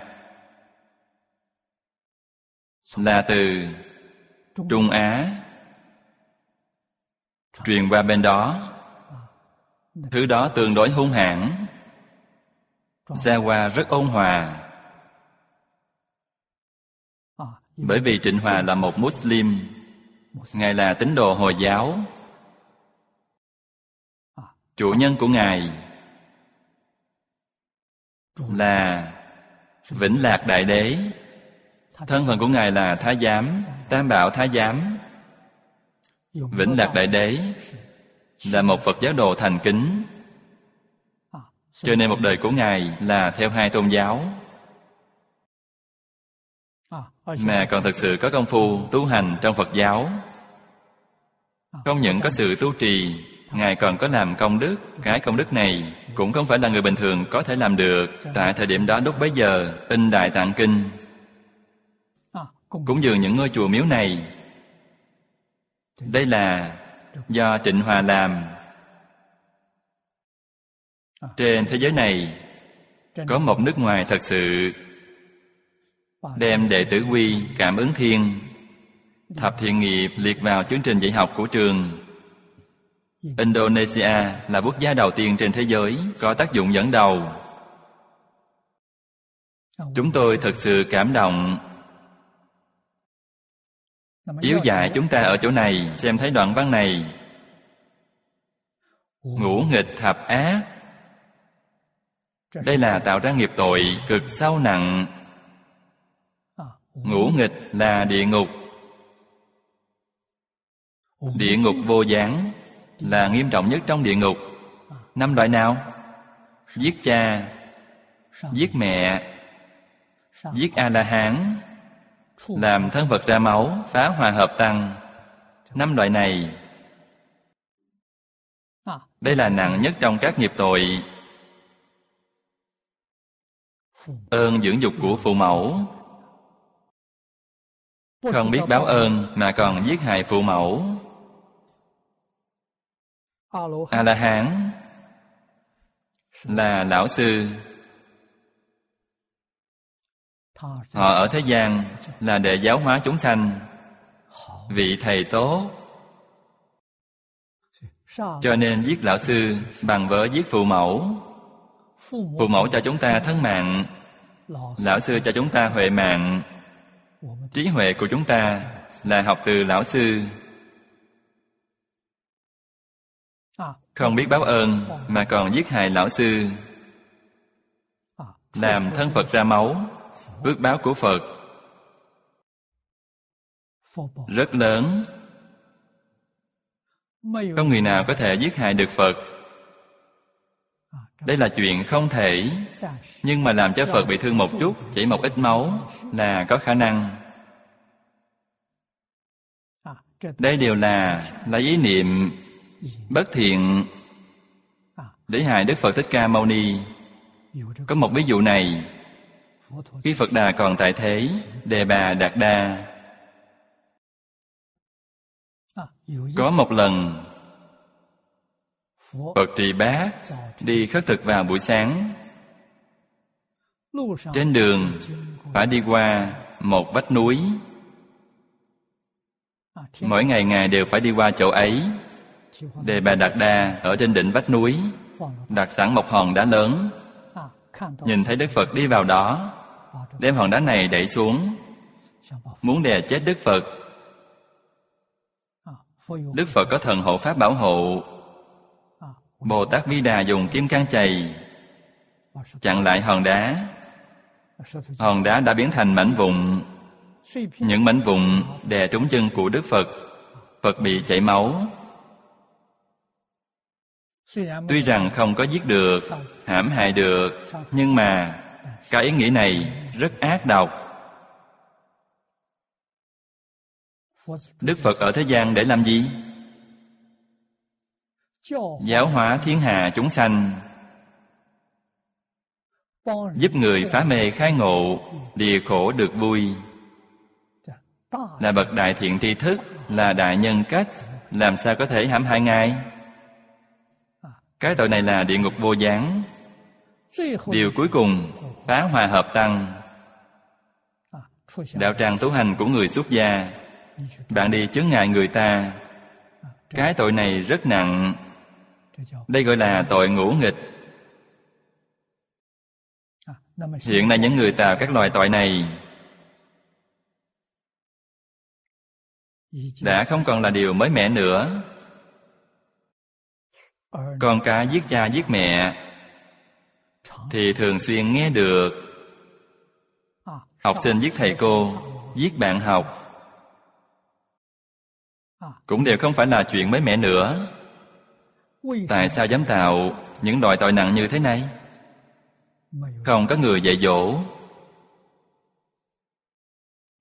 là từ Trung Á truyền qua bên đó. Thứ đó tương đối hung hãn. Java rất ôn hòa. Bởi vì Trịnh Hòa là một Muslim, Ngài là tín đồ Hồi giáo. Chủ nhân của Ngài là Vĩnh Lạc Đại Đế. Thân phận của Ngài là Thái Giám, Tam Bảo Thái Giám. Vĩnh Lạc Đại Đế là một Phật giáo đồ thành kính, cho nên một đời của Ngài là theo hai tôn giáo, mà còn thực sự có công phu tu hành trong Phật giáo. Không những có sự tu trì Ngài còn có làm công đức. Cái công đức này cũng không phải là người bình thường có thể làm được. Tại thời điểm đó lúc bấy giờ in Đại Tạng Kinh, cúng dường những ngôi chùa miếu này. Đây là do Trịnh Hòa làm. Trên thế giới này có một nước ngoài thật sự đem đệ tử quy, cảm ứng thiên, thập thiện nghiệp liệt vào chương trình dạy học của trường. Indonesia là quốc gia đầu tiên trên thế giới có tác dụng dẫn đầu. Chúng tôi thật sự cảm động. Yếu dạy chúng ta ở chỗ này, xem thấy đoạn văn này. Ngũ nghịch thập ác, đây là tạo ra nghiệp tội cực sâu nặng. Ngũ nghịch là địa ngục. Địa ngục vô gián là nghiêm trọng nhất trong địa ngục. Năm loại nào? Giết cha, giết mẹ, giết A-la-hán, làm thân vật ra máu, phá hòa hợp tăng. Năm loại này, đây là nặng nhất trong các nghiệp tội. Ơn dưỡng dục của phụ mẫu, không biết báo ơn mà còn giết hại phụ mẫu. A-la-hán là lão sư. Họ ở thế gian là để giáo hóa chúng sanh, vị thầy tốt. Cho nên giết lão sư bằng với giết phụ mẫu. Phụ mẫu cho chúng ta thân mạng, lão sư cho chúng ta huệ mạng. Trí huệ của chúng ta là học từ lão sư. Không biết báo ơn mà còn giết hại lão sư, làm thân Phật ra máu. Phước báo của Phật rất lớn. Không người nào có thể giết hại được Phật. Đây là chuyện không thể. Nhưng mà làm cho Phật bị thương một chút, chỉ một ít máu là có khả năng. Đây đều là là ý niệm bất thiện để hại Đức Phật Thích Ca Mâu Ni. Có một ví dụ này. Khi Phật Đà còn tại thế, Đề Bà Đạt Đa có một lần Phật trì bát đi khất thực vào buổi sáng. Trên đường phải đi qua một vách núi. Mỗi ngày Ngài đều phải đi qua chỗ ấy. Đề Bà Đạt Đa ở trên đỉnh vách núi đặt sẵn một hòn đá lớn. Nhìn thấy Đức Phật đi vào đó, đem hòn đá này đẩy xuống, muốn đè chết Đức Phật. Đức Phật có thần hộ pháp bảo hộ. Bồ Tát Vi Đà dùng kim cang chày chặn lại hòn đá. Hòn đá đã biến thành mảnh vụn. Những mảnh vụn đè trúng chân của Đức Phật. Phật bị chảy máu. Tuy rằng không có giết được, hãm hại được, nhưng mà cái ý nghĩ này rất ác độc. Đức Phật ở thế gian để làm gì? Giáo hóa thiên hạ chúng sanh, giúp người phá mê khai ngộ, lìa khổ được vui. Là bậc đại thiện tri thức, là đại nhân cách, làm sao có thể hãm hại Ngài? Cái tội này là địa ngục vô gián. Điều cuối cùng, phá hòa hợp tăng. Đạo tràng tu hành của người xuất gia, bạn đi chướng ngại người ta. Cái tội này rất nặng. Đây gọi là tội ngũ nghịch. Hiện nay những người tạo các loại tội này đã không còn là điều mới mẻ nữa. Con cái giết cha giết mẹ thì thường xuyên nghe được. Học sinh giết thầy cô, giết bạn học cũng đều không phải là chuyện mới mẻ nữa. Tại sao dám tạo những loại tội nặng như thế này? Không có người dạy dỗ.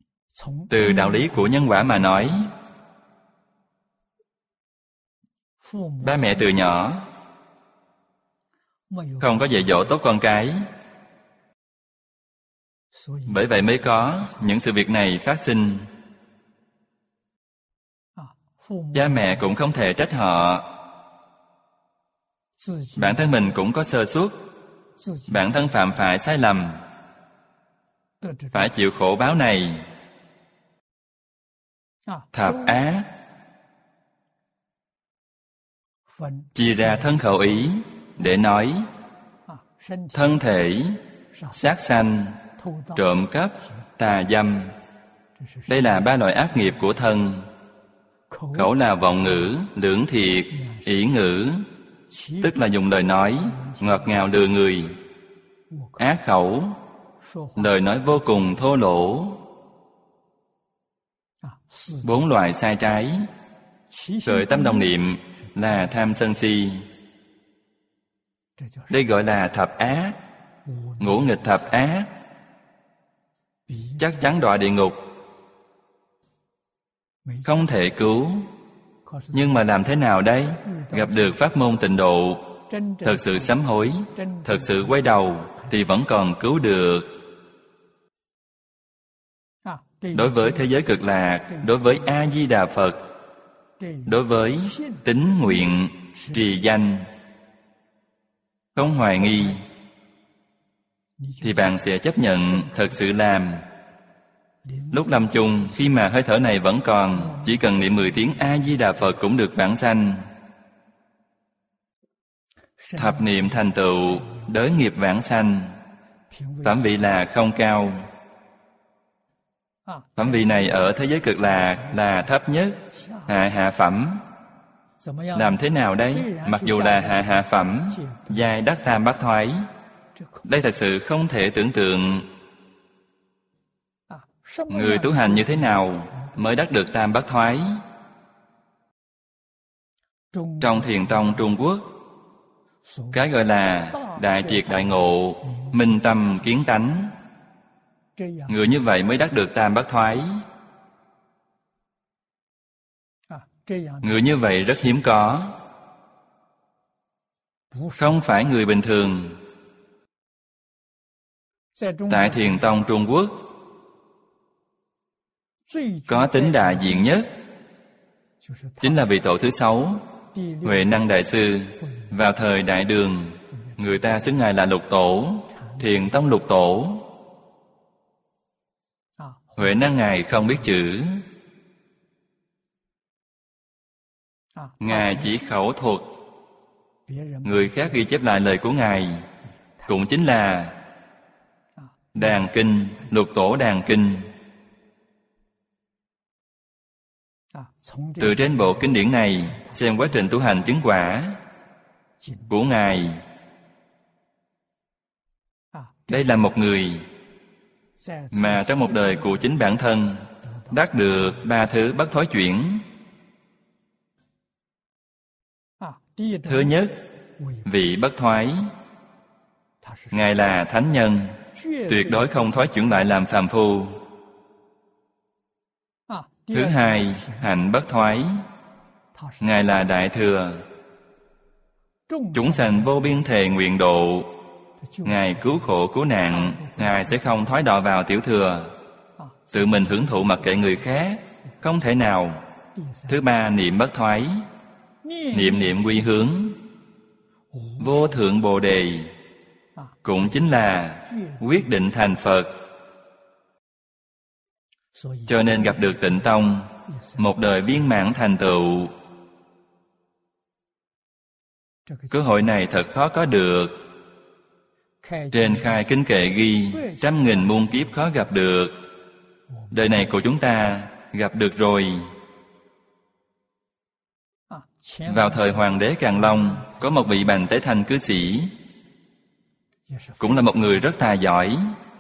Từ đạo lý của nhân quả mà nói, Ba mẹ từ nhỏ không có dạy dỗ tốt con cái, bởi vậy mới có những sự việc này phát sinh. Cha mẹ cũng không thể trách họ. Bản thân mình cũng có sơ suất, bản thân phạm phải sai lầm, phải chịu khổ báo này. Thập ác chia ra thân khẩu ý để nói: thân thể, sát sanh, trộm cắp, tà dâm. Đây là ba loại ác nghiệp của thân. Khẩu là vọng ngữ, lưỡng thiệt, ỷ ngữ, tức là dùng lời nói ngọt ngào lừa người. Ác khẩu, lời nói vô cùng thô lỗ. Bốn loại sai trái khởi tâm đồng niệm là tham sân si. Đây gọi là thập ác. Ngũ nghịch thập ác chắc chắn đọa địa ngục, không thể cứu. Nhưng mà làm thế nào đây? Gặp được pháp môn tịnh độ, thật sự sám hối, thật sự quay đầu, thì vẫn còn cứu được. Đối với thế giới cực lạc, đối với A-di-đà Phật, đối với tín nguyện trì danh, không hoài nghi, thì bạn sẽ chấp nhận thật sự làm. Lúc lâm chung, khi mà hơi thở này vẫn còn, chỉ cần niệm mười tiếng A-di-đà Phật cũng được vãng sanh. Thập niệm thành tựu, đới nghiệp vãng sanh. Phẩm vị là không cao. Phẩm vị này ở thế giới cực lạc là thấp nhất, hạ hạ phẩm. Làm thế nào đây? Mặc dù là hạ hạ phẩm, giai đắc tam bát thoái, đây thật sự không thể tưởng tượng. Người tu hành như thế nào mới đắc được tam bát thoái? Trong Thiền tông Trung Quốc, cái gọi là đại triệt đại ngộ, minh tâm kiến tánh. Người như vậy mới đắc được tam bát thoái. Người như vậy rất hiếm có, không phải người bình thường. Tại Thiền tông Trung Quốc, có tính đại diện nhất chính là vị tổ thứ sáu, Huệ Năng Đại Sư. Vào thời Đại Đường, người ta xưng Ngài là Lục Tổ, Thiền tông Lục Tổ. Huệ Năng Ngài không biết chữ, Ngài chỉ khẩu thuật. Người khác ghi chép lại lời của Ngài, cũng chính là Đàn Kinh, Lục Tổ Đàn Kinh. Từ trên bộ kinh điển này xem quá trình tu hành chứng quả của Ngài. Đây là một người mà trong một đời của chính bản thân đắc được ba thứ bất thối chuyển. Thứ nhất, vị bất thoái. Ngài là thánh nhân, tuyệt đối không thoái chuyển lại làm phàm phu. Thứ hai, hạnh bất thoái. Ngài là đại thừa, chúng sanh vô biên thề nguyện độ. Ngài cứu khổ cứu nạn, Ngài sẽ không thoái đọa vào tiểu thừa, tự mình hưởng thụ mặc kệ người khác, không thể nào. Thứ ba, niệm bất thoái. Niệm niệm quy hướng, vô thượng bồ đề, cũng chính là quyết định thành Phật. Cho nên gặp được Tịnh Tông, một đời viên mãn thành tựu. Cơ hội này thật khó có được. Trên khai kinh kệ ghi, trăm nghìn muôn kiếp khó gặp được. Đời này của chúng ta gặp được rồi. Vào thời Hoàng đế Càn Long, có một vị Bành Tế Thanh cư sĩ, cũng là một người rất tài giỏi.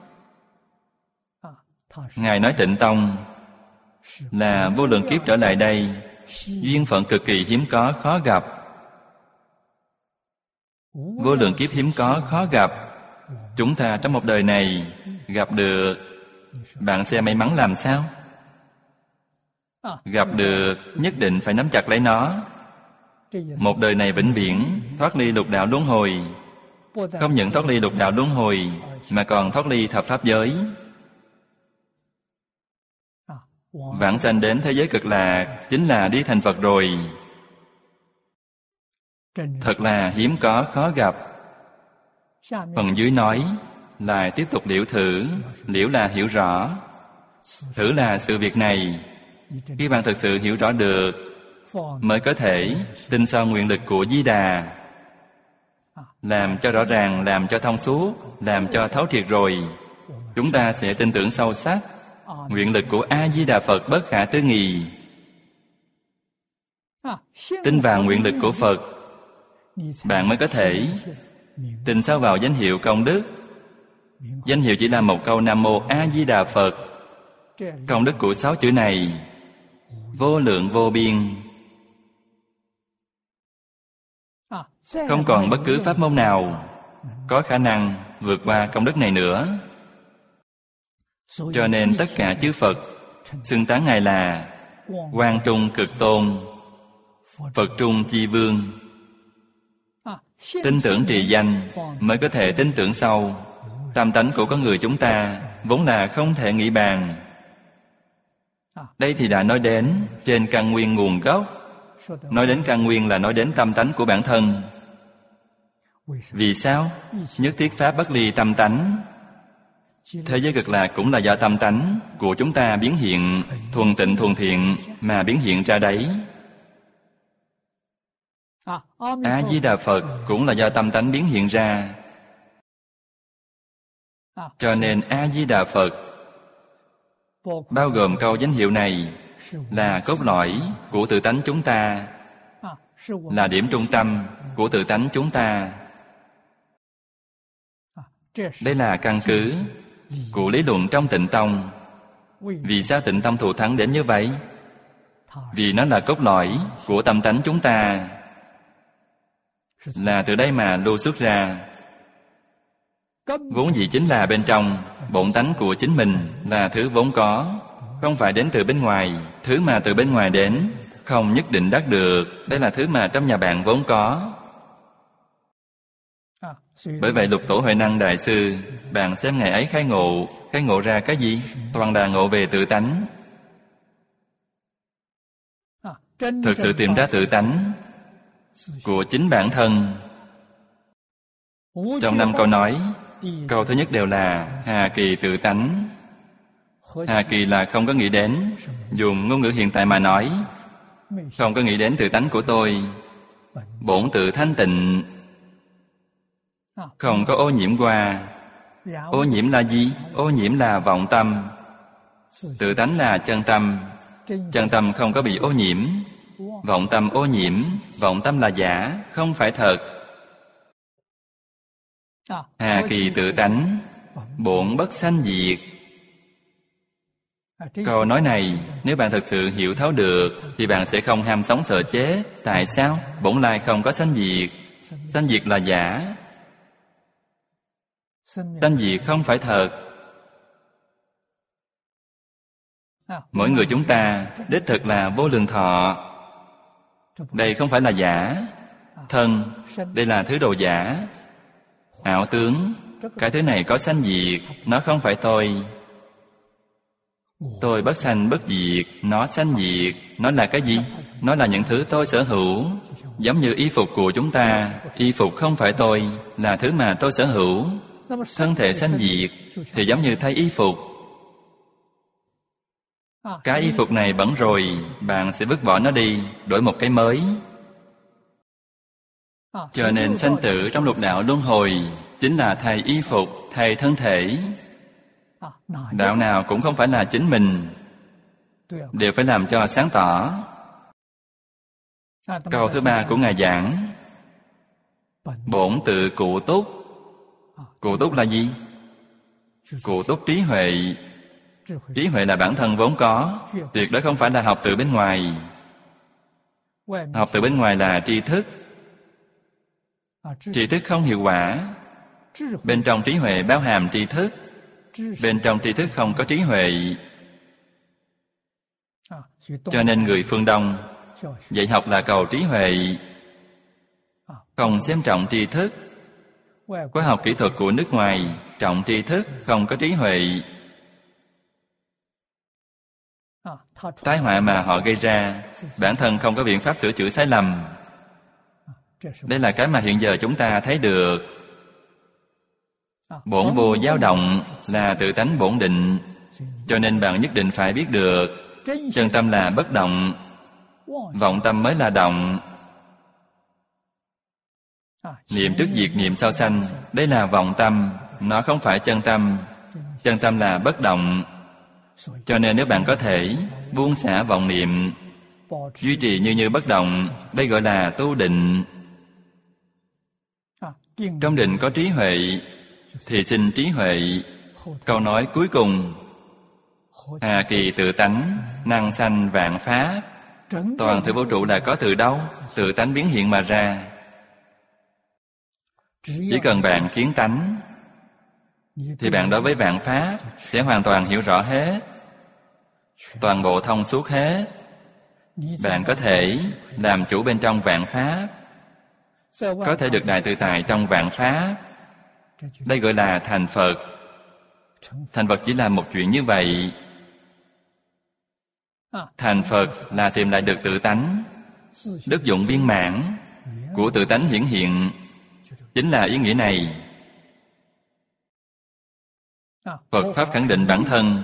Ngài nói Tịnh Tông là vô lượng kiếp trở lại đây, duyên phận cực kỳ hiếm có, khó gặp. Vô lượng kiếp hiếm có, khó gặp, chúng ta trong một đời này gặp được. Bạn xem may mắn làm sao? Gặp được, nhất định phải nắm chặt lấy nó. một đời này vĩnh viễn thoát ly lục đạo luân hồi. Không những thoát ly lục đạo luân hồi, mà còn thoát ly thập pháp giới, vãng sanh đến thế giới cực lạc, chính là đi thành Phật rồi. Thật là hiếm có, khó gặp. Phần dưới nói là tiếp tục liễu thử. Liễu là hiểu rõ, thử là sự việc này. Khi bạn thực sự hiểu rõ được, mới có thể tin sau nguyện lực của Di Đà, làm cho rõ ràng, làm cho thông suốt, làm cho thấu triệt rồi, chúng ta sẽ tin tưởng sâu sắc nguyện lực của A Di Đà Phật bất khả tư nghị. Tin vào nguyện lực của Phật, bạn mới có thể tin sâu vào danh hiệu công đức. Danh hiệu chỉ là một câu Nam Mô A Di Đà Phật. Công đức của sáu chữ này vô lượng vô biên, không còn bất cứ pháp môn nào có khả năng vượt qua công đức này nữa. Cho nên tất cả chư Phật xưng tán Ngài là Quang Trung Cực Tôn, Phật Trung Chi Vương. Tin tưởng trì danh mới có thể tin tưởng sâu. Tam tánh của con người chúng ta vốn là không thể nghĩ bàn. Đây thì đã nói đến trên căn nguyên nguồn gốc. Nói đến căn nguyên là nói đến tâm tánh của bản thân. Vì sao? Nhất thiết pháp bất ly tâm tánh. Thế giới cực lạc cũng là do tâm tánh của chúng ta biến hiện, thuần tịnh thuần thiện mà biến hiện ra đấy. A Di Đà Phật cũng là do tâm tánh biến hiện ra. Cho nên A Di Đà Phật bao gồm câu danh hiệu này là cốt lõi của tự tánh chúng ta, là điểm trung tâm của tự tánh chúng ta. Đây là căn cứ của lý luận trong Tịnh Tông. Vì sao Tịnh Tông thù thắng đến như vậy? Vì nó là cốt lõi của tâm tánh chúng ta, là từ đây mà lưu xuất ra. Vốn dĩ chính là bên trong bổn tánh của chính mình, là thứ vốn có, không phải đến từ bên ngoài. Thứ mà từ bên ngoài đến không nhất định đắc được. Đây là thứ mà trong nhà bạn vốn có. Bởi vậy Lục Tổ Huệ Năng Đại Sư, bạn xem ngày ấy khai ngộ. Khai ngộ ra cái gì? Toàn là ngộ về tự tánh. Thực sự tìm ra tự tánh của chính bản thân. Trong năm câu nói, câu thứ nhất đều là Hà Kỳ tự tánh. Hà Kỳ là không có nghĩ đến. Dùng ngôn ngữ hiện tại mà nói, không có nghĩ đến tự tánh của tôi. Bổn tự thanh tịnh, không có ô nhiễm qua. Ô nhiễm là gì? Ô nhiễm là vọng tâm. Tự tánh là chân tâm. Chân tâm không có bị ô nhiễm. Vọng tâm ô nhiễm. Vọng tâm là giả, không phải thật. Hà Kỳ tự tánh, bổn bất sanh diệt. Câu nói này, nếu bạn thực sự hiểu thấu được, thì bạn sẽ không ham sống sợ chết. Tại sao? Bổn lai không có sanh diệt. Sanh diệt là giả. Sanh diệt không phải thật. Mỗi người chúng ta đích thực là vô lượng thọ. Đây không phải là giả. Thân, đây là thứ đồ giả, ảo tướng. Cái thứ này có sanh diệt, nó không phải tôi. Tôi bất sanh bất diệt, nó sanh diệt. Nó là cái gì? Nó là những thứ tôi sở hữu. Giống như y phục của chúng ta, y phục không phải tôi, là thứ mà tôi sở hữu. Thân thể sanh diệt thì giống như thay y phục. Cái y phục này bẩn rồi, bạn sẽ vứt bỏ nó đi, đổi một cái mới. Cho nên sanh tử trong lục đạo luân hồi chính là thay y phục, thay thân thể. Đạo nào cũng không phải là chính mình, đều phải làm cho sáng tỏ. Câu thứ ba của Ngài giảng, bổn tự cụ túc. Cụ túc là gì? Cụ túc trí huệ. Trí huệ là bản thân vốn có, tuyệt đối không phải là học từ bên ngoài. Học từ bên ngoài là tri thức. Tri thức không hiệu quả. Bên trong trí huệ bao hàm tri thức. Bên trong tri thức không có trí huệ. Cho nên người phương Đông dạy học là cầu trí huệ, không xem trọng tri thức. Khoa học kỹ thuật của nước ngoài trọng tri thức, không có trí huệ. Tai họa mà họ gây ra, bản thân không có biện pháp sửa chữa sai lầm. Đây là cái mà hiện giờ chúng ta thấy được. Bổn vô dao động là tự tánh bổn định. Cho nên bạn nhất định phải biết được, chân tâm là bất động, vọng tâm mới là động. Niệm trước diệt, niệm sau sanh, đây là vọng tâm, nó không phải chân tâm. Chân tâm là bất động. Cho nên nếu bạn có thể buông xả vọng niệm, duy trì như như bất động, đây gọi là tu định. Trong định có trí huệ, thì sinh trí huệ. Câu nói cuối cùng: Hà kỳ tự tánh, năng sanh vạn pháp. Toàn thể vũ trụ là có từ đâu? Tự tánh biến hiện mà ra. Chỉ cần bạn kiến tánh, thì bạn đối với vạn pháp sẽ hoàn toàn hiểu rõ hết, toàn bộ thông suốt hết. Bạn có thể làm chủ bên trong vạn pháp, có thể được đại tự tại trong vạn pháp. Đây gọi là thành Phật. Thành Phật chỉ là một chuyện như vậy. Thành Phật là tìm lại được tự tánh, đức dụng viên mãn của tự tánh hiển hiện, chính là ý nghĩa này. Phật Pháp khẳng định bản thân,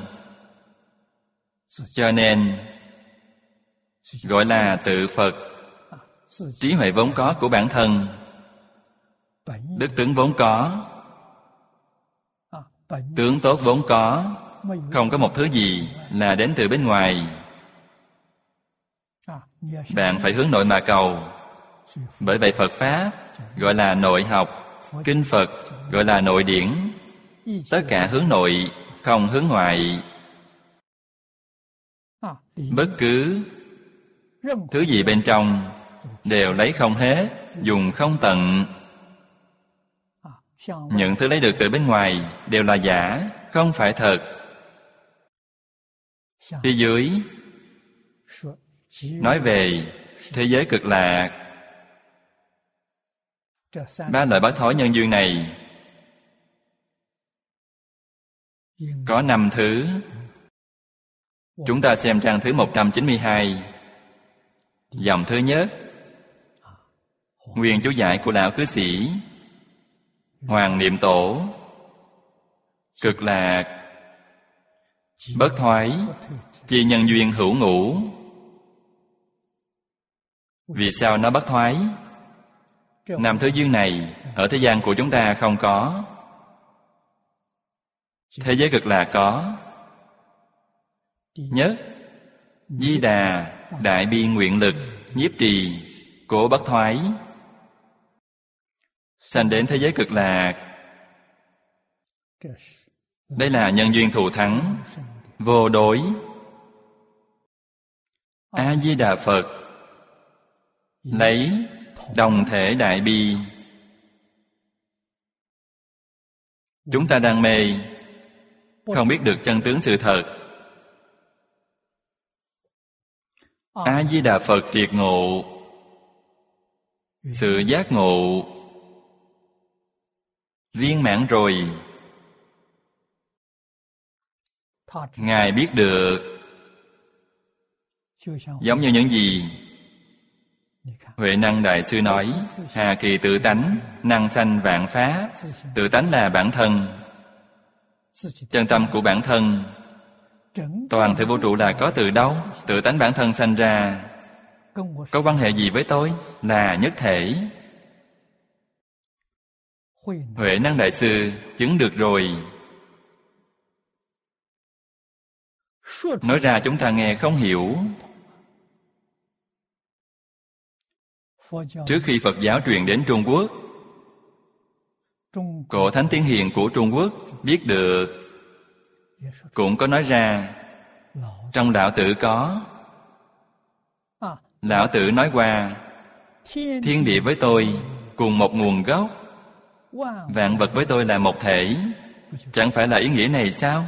cho nên gọi là tự Phật. Trí huệ vốn có của bản thân, đức tướng vốn có, tướng tốt vốn có, không có một thứ gì là đến từ bên ngoài. Bạn phải hướng nội mà cầu. Bởi vậy Phật Pháp gọi là nội học, Kinh Phật gọi là nội điển. Tất cả hướng nội, không hướng ngoại. Bất cứ thứ gì bên trong đều lấy không hết, dùng không tận. Những thứ lấy được từ bên ngoài đều là giả, không phải thật. Phía dưới nói về thế giới cực lạc. Ba loại bất thối nhân duyên này có năm thứ. Chúng ta xem trang thứ một trăm chín mươi hai, dòng thứ nhất, nguyên chú giải của lão cư sĩ Hoàng Niệm Tổ. Cực lạc bất thoái, chi nhân duyên hữu ngũ. Vì sao nó bất thoái? Năm thứ duyên này ở thế gian của chúng ta không có, thế giới cực lạc có. Nhất, Di Đà đại bi nguyện lực nhiếp trì cố bất thoái, sanh đến thế giới cực lạc. Đây là nhân duyên thù thắng, vô đối. A Di Đà Phật lấy đồng thể đại bi. Chúng ta đang mê, không biết được chân tướng sự thật. A Di Đà Phật triệt ngộ, sự giác ngộ viên mãn rồi. Ngài biết được, giống như những gì Huệ Năng Đại Sư nói: Hà kỳ tự tánh, năng sanh vạn pháp. Tự tánh là bản thân, chân tâm của bản thân. Toàn thể vũ trụ là có từ đâu? Tự tánh bản thân sanh ra, có quan hệ gì với tôi? Là nhất thể. Huệ Năng Đại Sư chứng được rồi. Nói ra chúng ta nghe không hiểu. Trước khi Phật giáo truyền đến Trung Quốc, cổ Thánh Tiên Hiền của Trung Quốc biết được, cũng có nói ra. Trong Lão Tử có. Lão Tử nói qua: thiên địa với tôi cùng một nguồn gốc, vạn vật với tôi là một thể. Chẳng phải là ý nghĩa này sao?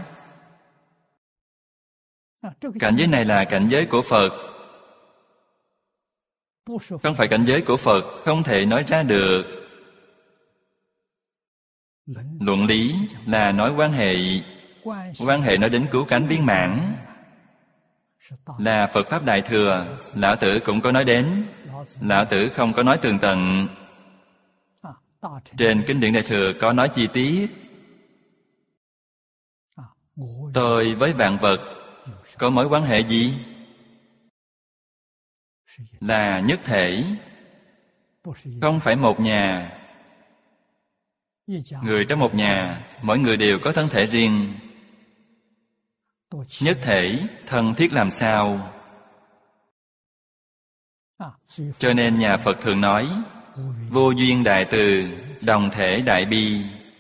Cảnh giới này là cảnh giới của Phật. Không phải cảnh giới của Phật, không thể nói ra được. Luận lý là nói quan hệ. Quan hệ nói đến cứu cánh viên mãn, là Phật Pháp Đại Thừa. Lão Tử cũng có nói đến. Lão Tử không có nói tường tận. Trên Kinh điển Đại Thừa có nói chi tiết. Tôi với vạn vật có mối quan hệ gì? Là nhất thể, không phải một nhà. Người trong một nhà, mỗi người đều có thân thể riêng. Nhất thể, thân thiết làm sao? Cho nên nhà Phật thường nói vô duyên đại từ, đồng thể đại bi.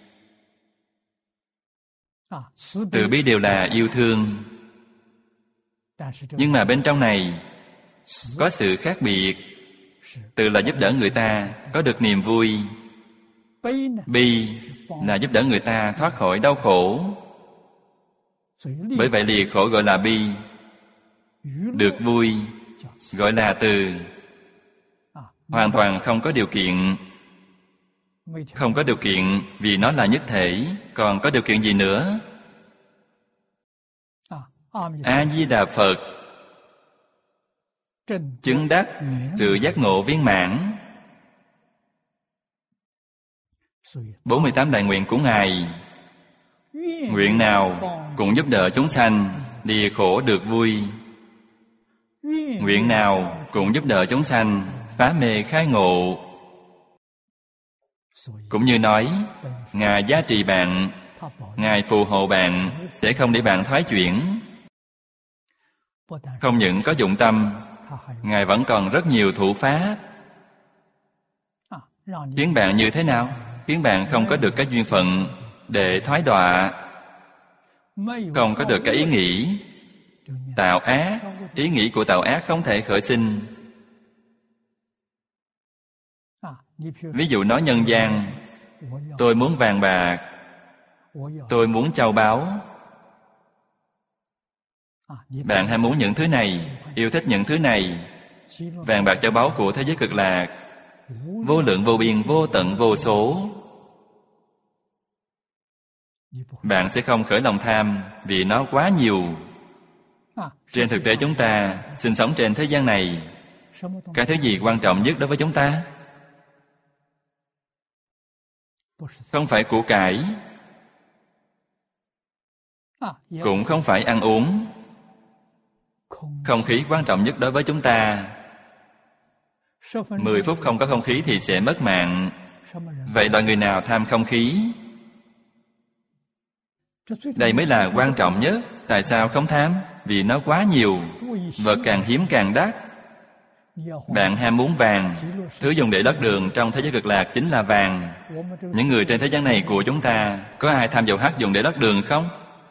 Từ bi đều là yêu thương, nhưng mà bên trong này có sự khác biệt. Từ là giúp đỡ người ta có được niềm vui. Bi là giúp đỡ người ta thoát khỏi đau khổ. Bởi vậy lìa khổ gọi là bi, được vui gọi là từ. Hoàn toàn không có điều kiện. Không có điều kiện vì nó là nhất thể. Còn có điều kiện gì nữa? A-di-đà Phật chứng đắc sự giác ngộ viên mãn. bốn mươi tám đại nguyện của Ngài, nguyện nào cũng giúp đỡ chúng sanh lìa khổ được vui. Nguyện nào cũng giúp đỡ chúng sanh phá mê khai ngộ. Cũng như nói, Ngài giá trị bạn, Ngài phù hộ bạn, sẽ không để bạn thoái chuyển. Không những có dụng tâm, Ngài vẫn còn rất nhiều thủ pháp. Khiến bạn như thế nào? Khiến bạn không có được cái duyên phận để thoái đọa, không có được cái ý nghĩ tạo ác. Ý nghĩ của tạo ác không thể khởi sinh. Ví dụ nói nhân gian, tôi muốn vàng bạc, tôi muốn châu báu. Bạn ham muốn những thứ này, yêu thích những thứ này. Vàng bạc châu báu của thế giới cực lạc vô lượng vô biên, vô tận vô số. Bạn sẽ không khởi lòng tham vì nó quá nhiều. Trên thực tế chúng ta sinh sống trên thế gian này, cái thứ gì quan trọng nhất đối với chúng ta? Không phải của cải, cũng không phải ăn uống. Không khí quan trọng nhất đối với chúng ta. Mười phút không có không khí thì sẽ mất mạng. Vậy là người nào tham không khí? Đây mới là quan trọng nhất. Tại sao không tham? Vì nó quá nhiều. Vật càng hiếm càng đắt. Bạn ham muốn vàng. Thứ dùng để lót đường trong thế giới cực lạc chính là vàng. Những người trên thế gian này của chúng ta, có ai tham dầu hắc dùng để lót đường không?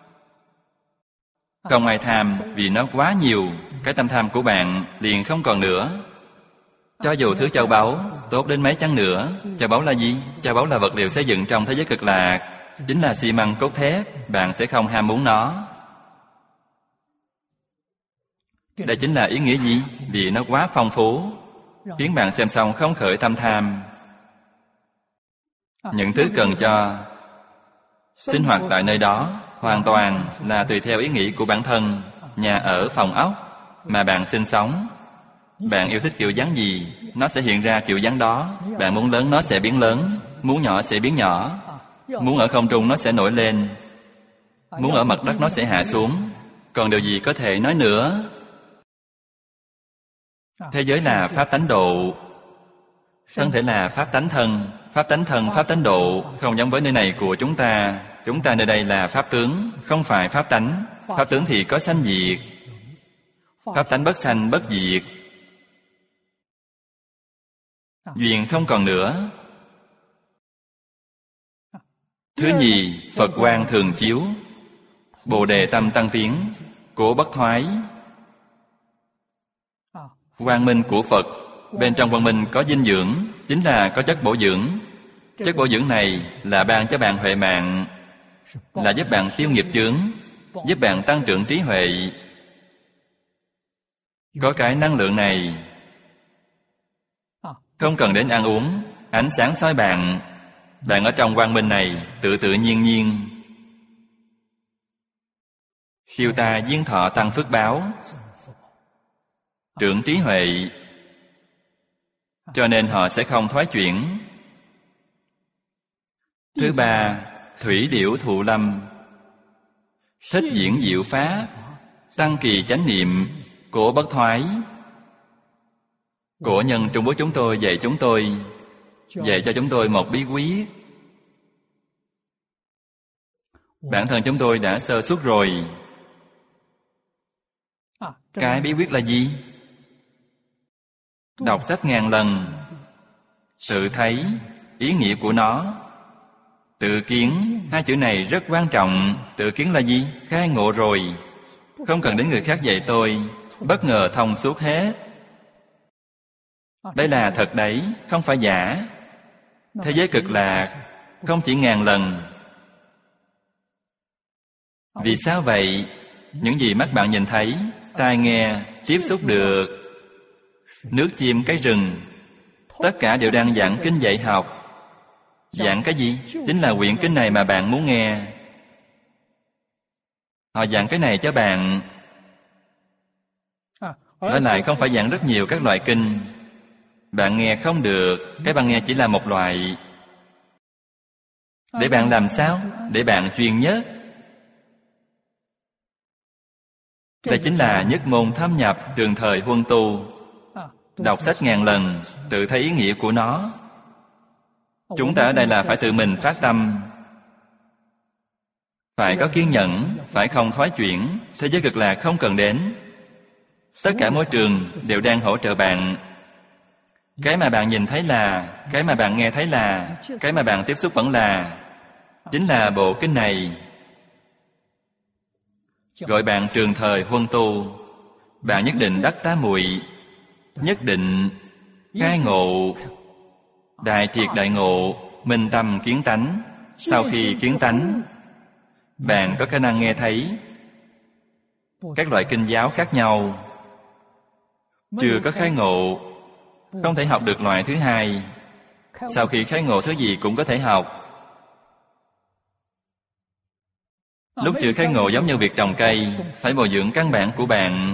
Không ai tham vì nó quá nhiều. Cái tâm tham của bạn liền không còn nữa. Cho dù thứ châu báu tốt đến mấy chăng nữa, châu báu là gì? Châu báu là vật liệu xây dựng trong thế giới cực lạc, chính là xi măng cốt thép. Bạn sẽ không ham muốn nó. Đây chính là ý nghĩa gì? Vì nó quá phong phú, khiến bạn xem xong không khởi tâm tham. Những thứ cần cho sinh hoạt tại nơi đó hoàn toàn là tùy theo ý nghĩ của bản thân. Nhà ở, phòng ốc mà bạn sinh sống, bạn yêu thích kiểu dáng gì, nó sẽ hiện ra kiểu dáng đó. Bạn muốn lớn, nó sẽ biến lớn. Muốn nhỏ sẽ biến nhỏ. Muốn ở không trung, nó sẽ nổi lên. Muốn ở mặt đất, nó sẽ hạ xuống. Còn điều gì có thể nói nữa? Thế giới là pháp tánh độ, thân thể là pháp tánh thân. Pháp tánh thân, pháp tánh độ không giống với nơi này của chúng ta. Chúng ta nơi đây là pháp tướng, không phải pháp tánh. Pháp tướng thì có sanh diệt, pháp tánh bất sanh bất diệt. Duyên không còn nữa. Thứ nhì, Phật quang thường chiếu, Bồ đề tâm tăng tiến, cố bất thoái. Quang minh của Phật, bên trong quang minh có dinh dưỡng, chính là có chất bổ dưỡng. Chất bổ dưỡng này là ban cho bạn huệ mạng, là giúp bạn tiêu nghiệp chướng, giúp bạn tăng trưởng trí huệ. Có cái năng lượng này, Không cần đến ăn uống. Ánh sáng soi bạn. Bạn ở trong quang minh này tự tự nhiên nhiên. Khiêu ta duyên thọ tăng phước báo, trưởng trí huệ, cho nên họ sẽ không thoái chuyển. Thứ ba, thủy điểu thụ lâm, thích diễn diệu pháp, tăng kỳ chánh niệm, cổ bất thoái. Cổ nhân Trung Quốc chúng tôi dạy chúng tôi, dạy cho chúng tôi một bí quyết. Bản thân chúng tôi đã sơ xuất rồi. Cái bí quyết là gì? Đọc sách ngàn lần, tự thấy ý nghĩa của nó. Tự kiến, hai chữ này rất quan trọng. Tự kiến là gì? Khai ngộ rồi. Không cần đến người khác dạy tôi, bất ngờ thông suốt hết. Đây là thật đấy, không phải giả. Thế giới cực lạc không chỉ ngàn lần. Vì sao vậy? Những gì mắt bạn nhìn thấy, tai nghe, tiếp xúc được, nước chim cái rừng, tất cả đều đang giảng kinh dạy học. Giảng cái gì? Chính là quyển kinh này mà bạn muốn nghe. Họ giảng cái này cho bạn. Nói lại không phải giảng rất nhiều các loại kinh. Bạn nghe không được. Cái bạn nghe chỉ là một loại. Để bạn làm sao? Để bạn chuyên nhất. Đây chính là nhất môn thâm nhập trường thời huân tu. Đọc sách ngàn lần, tự thấy ý nghĩa của nó. Chúng ta ở đây là phải tự mình phát tâm, phải có kiên nhẫn, phải không thoái chuyển. Thế giới cực lạc không cần đến. Tất cả môi trường đều đang hỗ trợ bạn. Cái mà bạn nhìn thấy là, cái mà bạn nghe thấy là, cái mà bạn tiếp xúc vẫn là, chính là bộ kinh này. Gọi bạn trường thời huân tu. Bạn nhất định đắc tá muội, nhất định khai ngộ, đại triệt đại ngộ, minh tâm kiến tánh. Sau khi kiến tánh, bạn có khả năng nghe thấy các loại kinh giáo khác nhau. Chưa có khai ngộ, không thể học được loại thứ hai. Sau khi khai ngộ, thứ gì cũng có thể học. Lúc chưa khai ngộ giống như việc trồng cây, phải bồi dưỡng căn bản của bạn.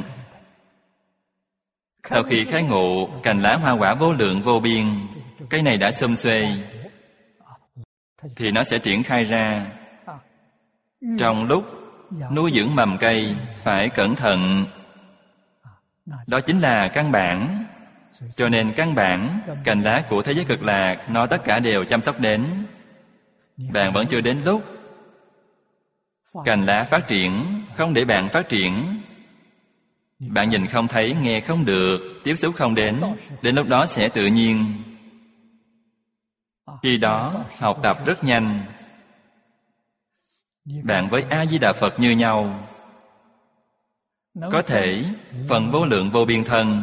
Sau khi khai ngộ, cành lá hoa quả vô lượng vô biên, cây này đã xum xuê, thì nó sẽ triển khai ra. Trong lúc nuôi dưỡng mầm cây, phải cẩn thận. Đó chính là căn bản. Cho nên căn bản, cành lá của thế giới cực lạc, nó tất cả đều chăm sóc đến. Bạn vẫn chưa đến lúc cành lá phát triển, không để bạn phát triển. Bạn nhìn không thấy, nghe không được, tiếp xúc không đến. Đến lúc đó sẽ tự nhiên. Khi đó, học tập rất nhanh. Bạn với A-di-đà Phật như nhau, có thể phần vô lượng vô biên thân.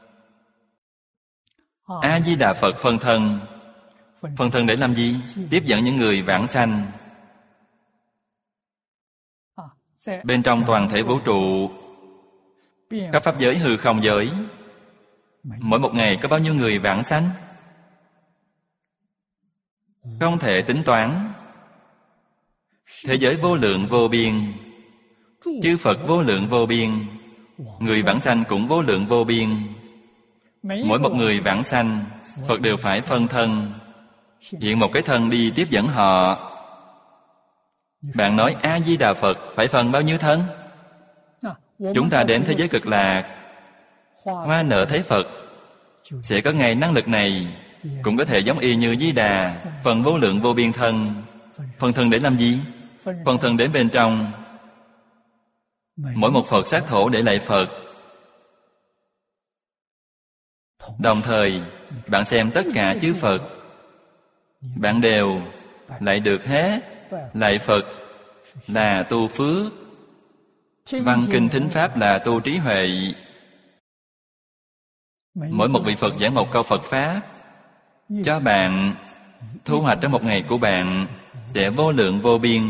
A-di-đà Phật phân thân. Phân thân để làm gì? Tiếp dẫn những người vãng sanh. Bên trong toàn thể vũ trụ, các pháp giới hư không giới, mỗi một ngày có bao nhiêu người vãng sanh? Không thể tính toán. Thế giới vô lượng vô biên, chư Phật vô lượng vô biên, người vãng sanh cũng vô lượng vô biên. Mỗi một người vãng sanh, Phật đều phải phân thân, hiện một cái thân đi tiếp dẫn họ. Bạn nói A-di-đà Phật phải phân bao nhiêu thân? Chúng ta đến thế giới cực lạc, hoa nở thấy Phật, sẽ có ngày năng lực này, cũng có thể giống y như Di Đà, phần vô lượng vô biên thân. Phần thân để làm gì? Phần thân đến bên trong. Mỗi một Phật sát thổ để lạy Phật. Đồng thời, bạn xem tất cả chư Phật, bạn đều lạy được hết. Lạy Phật là tu phước, văn kinh thính pháp là tu trí huệ. Mỗi một vị Phật giảng một câu Phật pháp cho bạn, thu hoạch trong một ngày của bạn sẽ vô lượng vô biên.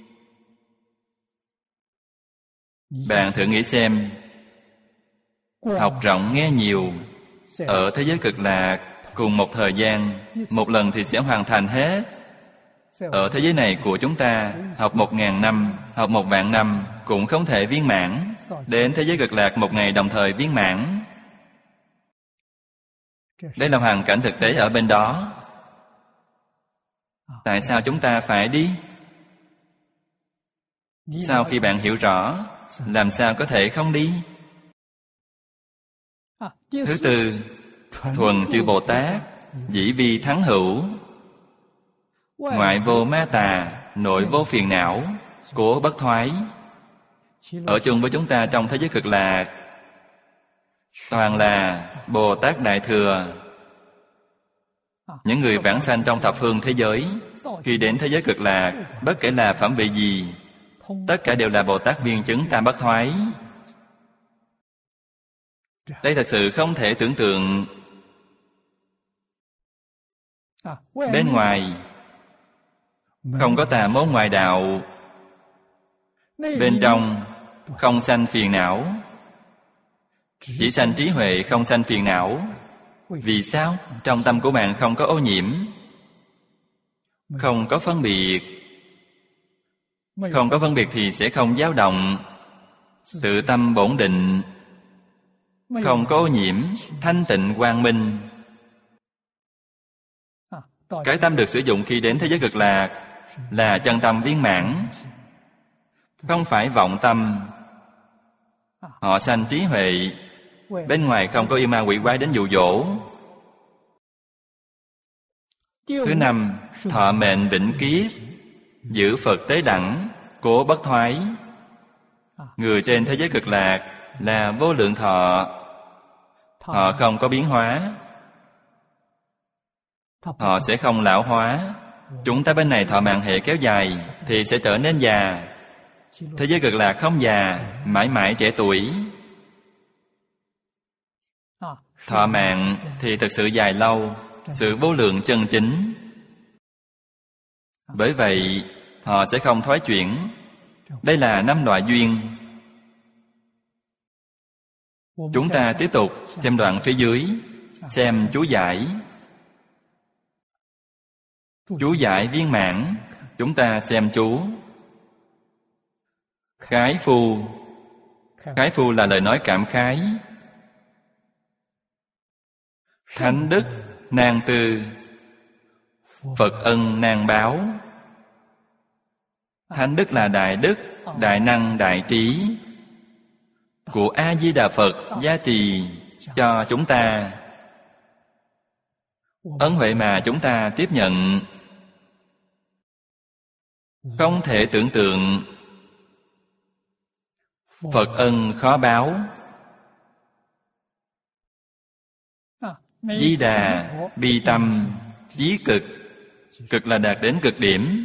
Bạn thử nghĩ xem, học rộng nghe nhiều, ở thế giới cực lạc cùng một thời gian, một lần thì sẽ hoàn thành hết. Ở thế giới này của chúng ta, học một ngàn năm, học một vạn năm cũng không thể viên mãn. Đến thế giới Cực Lạc một ngày đồng thời viên mãn. Đây là hoàn cảnh thực tế ở bên đó. Tại sao chúng ta phải đi? Sau khi bạn hiểu rõ, làm sao có thể không đi? Thứ tư, thuần chư Bồ Tát, dĩ vi thắng hữu, ngoại vô ma tà, nội vô phiền não, cố bất thoái. Ở chung với chúng ta trong thế giới Cực Lạc, toàn là Bồ Tát Đại Thừa. Những người vãng sanh trong thập phương thế giới, khi đến thế giới Cực Lạc, bất kể là phẩm vị gì, tất cả đều là Bồ Tát viên chứng tam bất thoái. Đây thật sự không thể tưởng tượng. Bên ngoài không có tà môn ngoại đạo, bên trong không sanh phiền não, chỉ sanh trí huệ, không sanh phiền não. Vì sao? Trong tâm của bạn không có ô nhiễm, không có phân biệt. Không có phân biệt thì sẽ không dao động, tự tâm bổn định, không có ô nhiễm, thanh tịnh quang minh. Cái tâm được sử dụng khi đến thế giới Cực Lạc là chân tâm viên mãn, không phải vọng tâm. Họ sanh trí huệ, bên ngoài không có yêu ma quỷ quái đến dụ dỗ. Thứ năm, thọ mệnh vĩnh kiếp, giữ Phật tế đẳng, cố bất thoái. Người trên thế giới Cực Lạc là vô lượng thọ, họ không có biến hóa, họ sẽ không lão hóa. Chúng ta bên này thọ mạng hệ kéo dài thì sẽ trở nên già. Thế giới Cực Lạc không già, mãi mãi trẻ tuổi. Thọ mạng thì thực sự dài lâu, sự vô lượng chân chính. Bởi vậy họ sẽ không thoái chuyển. Đây là năm loại duyên. Chúng ta tiếp tục xem đoạn phía dưới, xem chú giải. Chú giải viên mãn. Chúng ta xem chú. Khái phu. Khái phu là lời nói cảm khái. Thánh đức nan tư, Phật ân nan báo. Thánh đức là đại đức, đại năng, đại trí của A Di Đà Phật gia trì cho chúng ta. Ân huệ mà chúng ta tiếp nhận không thể tưởng tượng. Phật ân khó báo. Di Đà bi tâm chí cực. Cực là đạt đến cực điểm.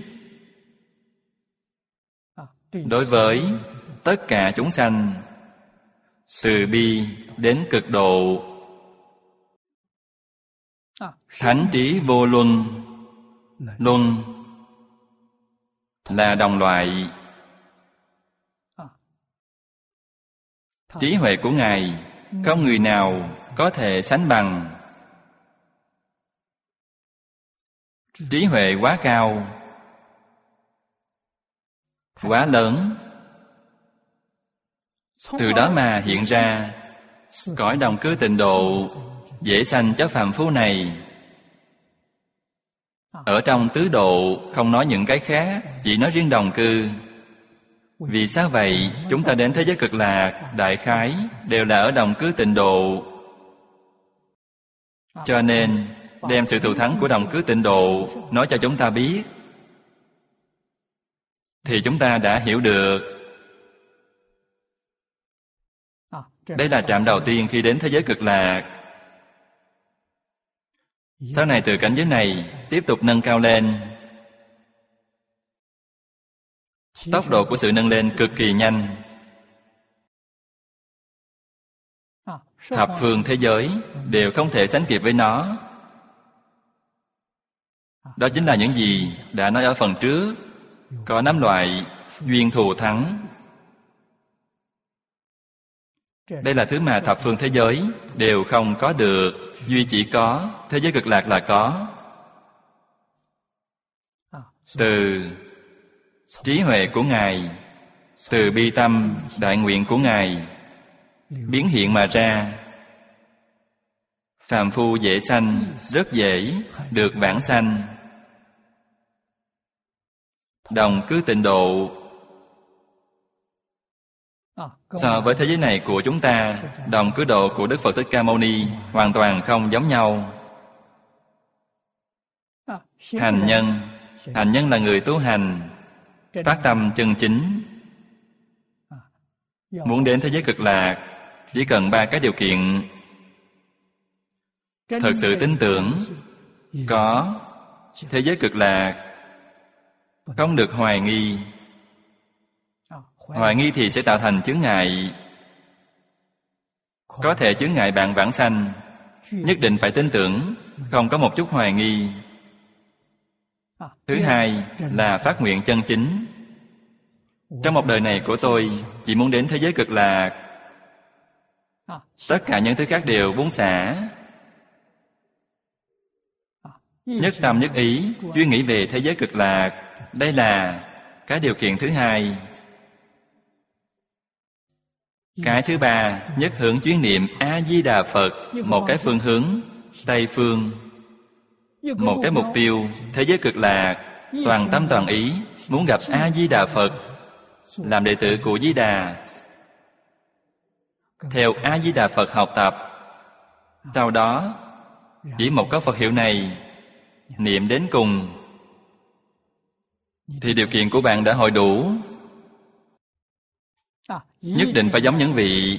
Đối với tất cả chúng sanh, từ bi đến cực độ. Thánh trí vô luân. Luân là đồng loại. Trí huệ của Ngài không người nào có thể sánh bằng. Trí huệ quá cao, quá lớn. Từ đó mà hiện ra cõi đồng cư tịnh độ dễ sanh cho phàm phu này. Ở trong tứ độ không nói những cái khác, chỉ nói riêng đồng cư. Vì sao vậy? Chúng ta đến thế giới Cực Lạc đại khái đều là ở đồng cư tịnh độ. Cho nên đem sự thù thắng của đồng cư tịnh độ nói cho chúng ta biết, thì chúng ta đã hiểu được. Đây là trạm đầu tiên khi đến thế giới Cực Lạc. Sau này từ cảnh giới này tiếp tục nâng cao lên. Tốc độ của sự nâng lên cực kỳ nhanh. Thập phương thế giới đều không thể sánh kịp với nó. Đó chính là những gì đã nói ở phần trước. Có năm loại duyên thù thắng. Đây là thứ mà thập phương thế giới đều không có được, duy chỉ có thế giới Cực Lạc là có. Từ trí huệ của Ngài, từ bi tâm đại nguyện của Ngài biến hiện mà ra. Phàm phu dễ sanh, rất dễ được vãng sanh. Đồng cư tịnh độ. So với thế giới này của chúng ta, đồng cư độ của Đức Phật Thích Ca Mâu Ni hoàn toàn không giống nhau. Hành nhân, hành nhân là người tu hành, phát tâm chân chính. Muốn đến thế giới Cực Lạc, chỉ cần ba cái điều kiện: thật sự tin tưởng, có thế giới Cực Lạc, không được hoài nghi. Hoài nghi thì sẽ tạo thành chướng ngại, có thể chướng ngại bạn vãng sanh. Nhất định phải tin tưởng, không có một chút hoài nghi. Thứ hai là phát nguyện chân chính. Trong một đời này của tôi chỉ muốn đến thế giới Cực Lạc, tất cả những thứ khác đều buông xả. Nhất tâm nhất ý chuyên nghĩ về thế giới Cực Lạc. Đây là cái điều kiện thứ hai. Cái thứ ba, nhất hướng chuyên niệm A-di-đà Phật. Một cái phương hướng Tây phương, một cái mục tiêu thế giới Cực Lạc. Toàn tâm toàn ý muốn gặp A-di-đà Phật, làm đệ tử của Di Đà, theo A-di-đà Phật học tập. Sau đó chỉ một câu Phật hiệu này niệm đến cùng thì điều kiện của bạn đã hội đủ. Nhất định phải giống những vị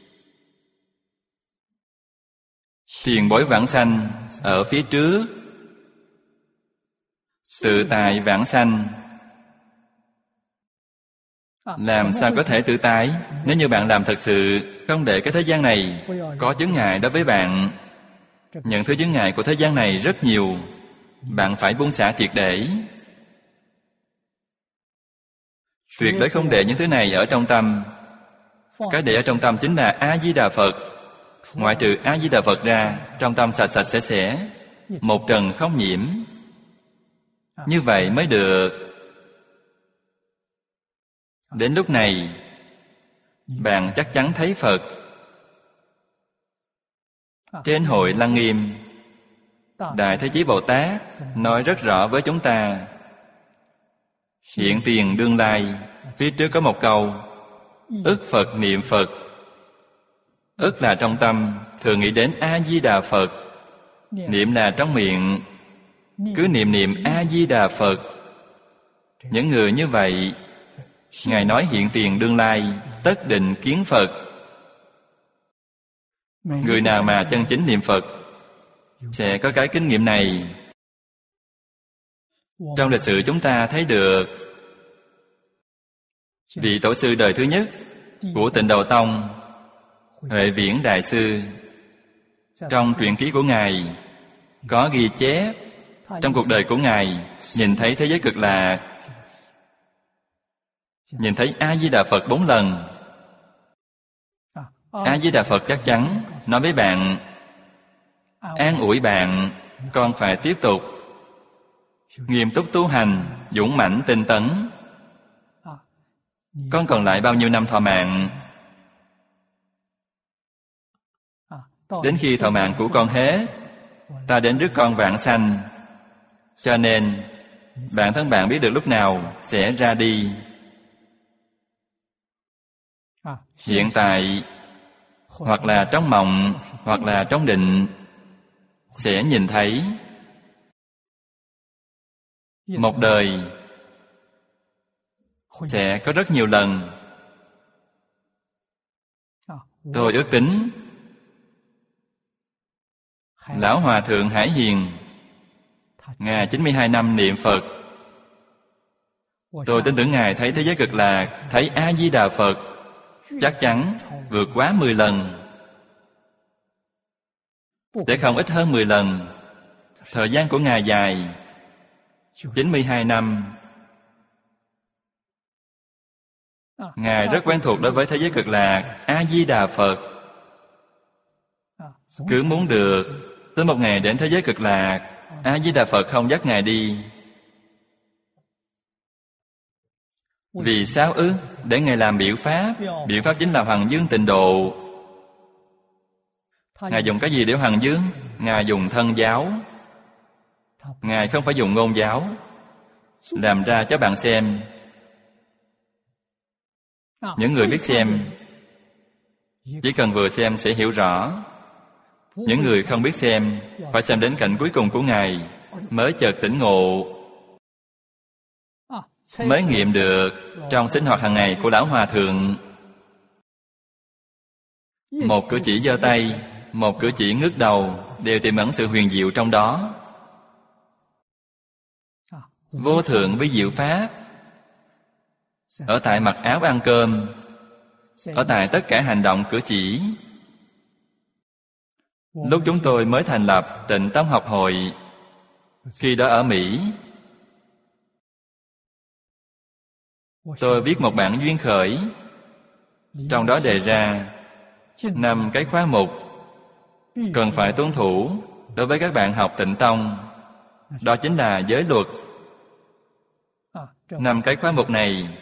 tiền bối vãng sanh ở phía trước, tự tại vãng sanh. Làm sao có thể tự tại nếu như bạn làm thật sự không để cái thế gian này có chướng ngại đối với bạn? Những thứ chướng ngại của thế gian này rất nhiều, bạn phải buông xả triệt để. Tuyệt đối không để những thứ này ở trong tâm. Cái để ở trong tâm chính là A-di-đà Phật. Ngoại trừ A-di-đà Phật ra, trong tâm sạch sạch sẽ sẽ, một trần không nhiễm. Như vậy mới được. Đến lúc này, bạn chắc chắn thấy Phật. Trên hội Lăng Nghiêm, Đại Thế Chí Bồ Tát nói rất rõ với chúng ta: hiện tiền đương lai. Phía trước có một câu: ức Phật niệm Phật. Ức là trong tâm, thường nghĩ đến A-di-đà Phật. Niệm là trong miệng, cứ niệm niệm A-di-đà Phật. Những người như vậy, Ngài nói hiện tiền đương lai, tất định kiến Phật. Người nào mà chân chính niệm Phật sẽ có cái kinh nghiệm này. Trong lịch sử chúng ta thấy được vị tổ sư đời thứ nhất của Tịnh Độ Tông, Huệ Viễn Đại Sư. Trong truyện ký của Ngài có ghi chép trong cuộc đời của Ngài nhìn thấy thế giới Cực Lạc, nhìn thấy A-di-đà Phật bốn lần. A-di-đà Phật chắc chắn nói với bạn, an ủi bạn, con phải tiếp tục nghiêm túc tu hành, dũng mãnh tinh tấn. Con còn lại bao nhiêu năm thọ mạng? Đến khi thọ mạng của con hết, ta đến rước con vãng sanh. Cho nên bản thân bạn biết được lúc nào sẽ ra đi. Hiện tại, hoặc là trong mộng, hoặc là trong định, sẽ nhìn thấy. Một đời sẽ có rất nhiều lần. Tôi ước tính Lão Hòa Thượng Hải Hiền, Ngài chín mươi hai năm niệm Phật. Tôi tin tưởng Ngài thấy thế giới Cực Lạc, thấy A-di-đà Phật chắc chắn vượt quá mười lần, để không ít hơn mười lần. Thời gian của Ngài dài, chín mươi hai năm. Ngài rất quen thuộc đối với thế giới cực lạc. A-di-đà Phật. Cứ muốn được tới một ngày đến thế giới cực lạc, A-di-đà Phật không dắt Ngài đi. Vì sao ư? Để Ngài làm biểu pháp. Biểu pháp chính là Hoằng Dương Tịnh Độ. Ngài dùng cái gì để Hoằng Dương? Ngài dùng thân giáo. Ngài không phải dùng ngôn giáo. Làm ra cho bạn xem. Những người biết xem chỉ cần vừa xem sẽ hiểu rõ. Những người không biết xem phải xem đến cảnh cuối cùng của Ngài mới chợt tỉnh ngộ, mới nghiệm được trong sinh hoạt hàng ngày của Lão Hòa Thượng. Một cử chỉ giơ tay, một cử chỉ ngước đầu đều tiềm ẩn sự huyền diệu trong đó. Vô thượng vi diệu pháp ở tại mặc áo ăn cơm, ở tại tất cả hành động cử chỉ. Lúc chúng tôi mới thành lập Tịnh Tông học hội, khi đó ở Mỹ, tôi viết một bản duyên khởi. Trong đó đề ra năm cái khóa mục cần phải tuân thủ đối với các bạn học Tịnh Tông. Đó chính là giới luật. Năm cái khóa mục này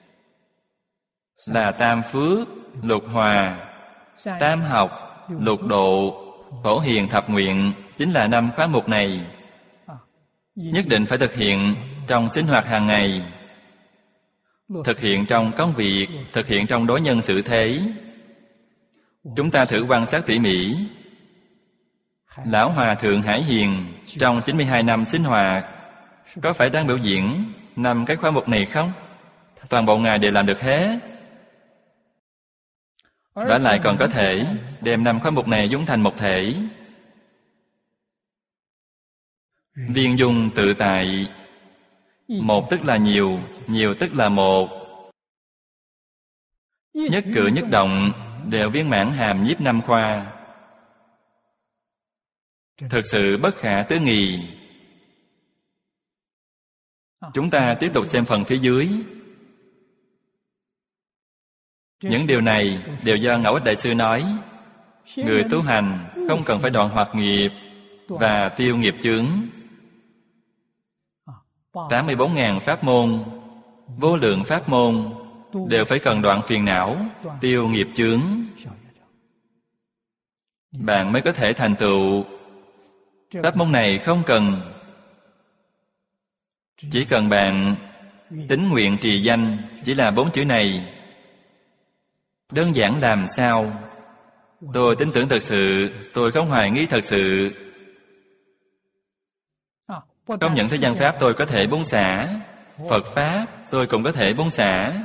là tam phước, lục hòa, tam học, lục độ, phổ hiền thập nguyện. Chính là năm khóa mục này nhất định phải thực hiện trong sinh hoạt hàng ngày, thực hiện trong công việc, thực hiện trong đối nhân xử thế. Chúng ta thử quan sát tỉ mỉ. Lão Hòa Thượng Hải Hiền trong chín mươi hai năm sinh hoạt có phải đang biểu diễn năm cái khóa mục này không? Toàn bộ Ngài đều làm được hết. Và lại còn có thể đem năm khóa mục này dung thành một thể. Viên dung tự tại. Một tức là nhiều, nhiều tức là một. Nhất cử nhất động đều viên mãn hàm nhiếp năm khoa. Thực sự bất khả tư nghị. Chúng ta tiếp tục xem phần phía dưới. Những điều này đều do Ngẫu Ích Đại Sư nói. Người tu hành không cần phải đoạn hoặc nghiệp và tiêu nghiệp chướng. tám mươi bốn nghìn pháp môn, vô lượng pháp môn đều phải cần đoạn phiền não, tiêu nghiệp chướng. Bạn mới có thể thành tựu. Pháp môn này không cần. Chỉ cần bạn tín nguyện trì danh, chỉ là bốn chữ này. Đơn giản làm sao? Tôi tin tưởng thật sự, tôi không hoài nghi thật sự. Công nhận thế gian pháp tôi có thể buông xả, Phật Pháp tôi cũng có thể buông xả.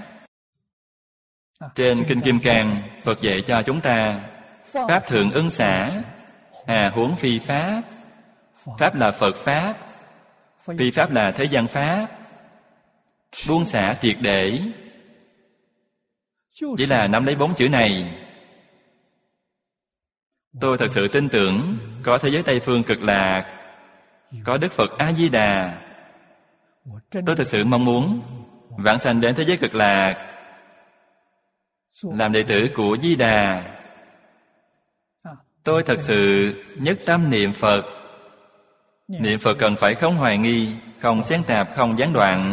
Trên Kinh Kim Cang, Phật dạy cho chúng ta Pháp thượng ưng xả, hà huống phi Pháp. Pháp là Phật Pháp, phi Pháp là thế gian Pháp. Buông xả triệt để. Chỉ là nắm lấy bốn chữ này. Tôi thật sự tin tưởng có thế giới Tây Phương cực lạc, có Đức Phật A-di-đà. Tôi thật sự mong muốn vãng sanh đến thế giới cực lạc, làm đệ tử của Di Đà. Tôi thật sự nhất tâm niệm Phật. Niệm Phật cần phải không hoài nghi, không xen tạp, không gián đoạn,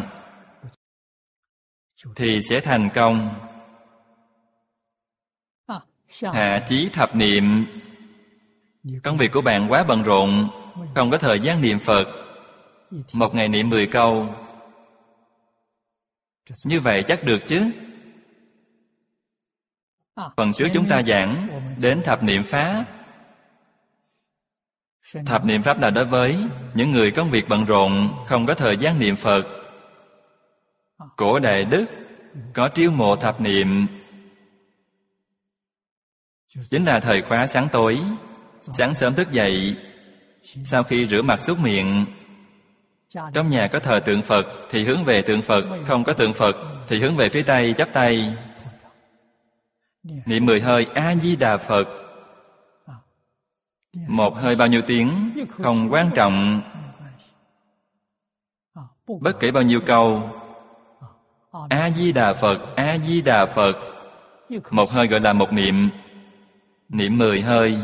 thì sẽ thành công. Hạ chí thập niệm. Công việc của bạn quá bận rộn, không có thời gian niệm Phật. Một ngày niệm mười câu. Như vậy chắc được chứ? Phần trước chúng ta giảng đến thập niệm Pháp. Thập niệm Pháp là đối với những người công việc bận rộn, không có thời gian niệm Phật. Cổ Đại Đức có triêu mộ thập niệm. Chính là thời khóa sáng tối. Sáng sớm thức dậy, sau khi rửa mặt súc miệng, trong nhà có thờ tượng Phật thì hướng về tượng Phật, không có tượng Phật thì hướng về phía Tây chắp tay. Niệm mười hơi A-di-đà Phật. Một hơi bao nhiêu tiếng không quan trọng. Bất kể bao nhiêu câu, A-di-đà Phật, A-di-đà Phật. Một hơi gọi là một niệm. Niệm mười hơi.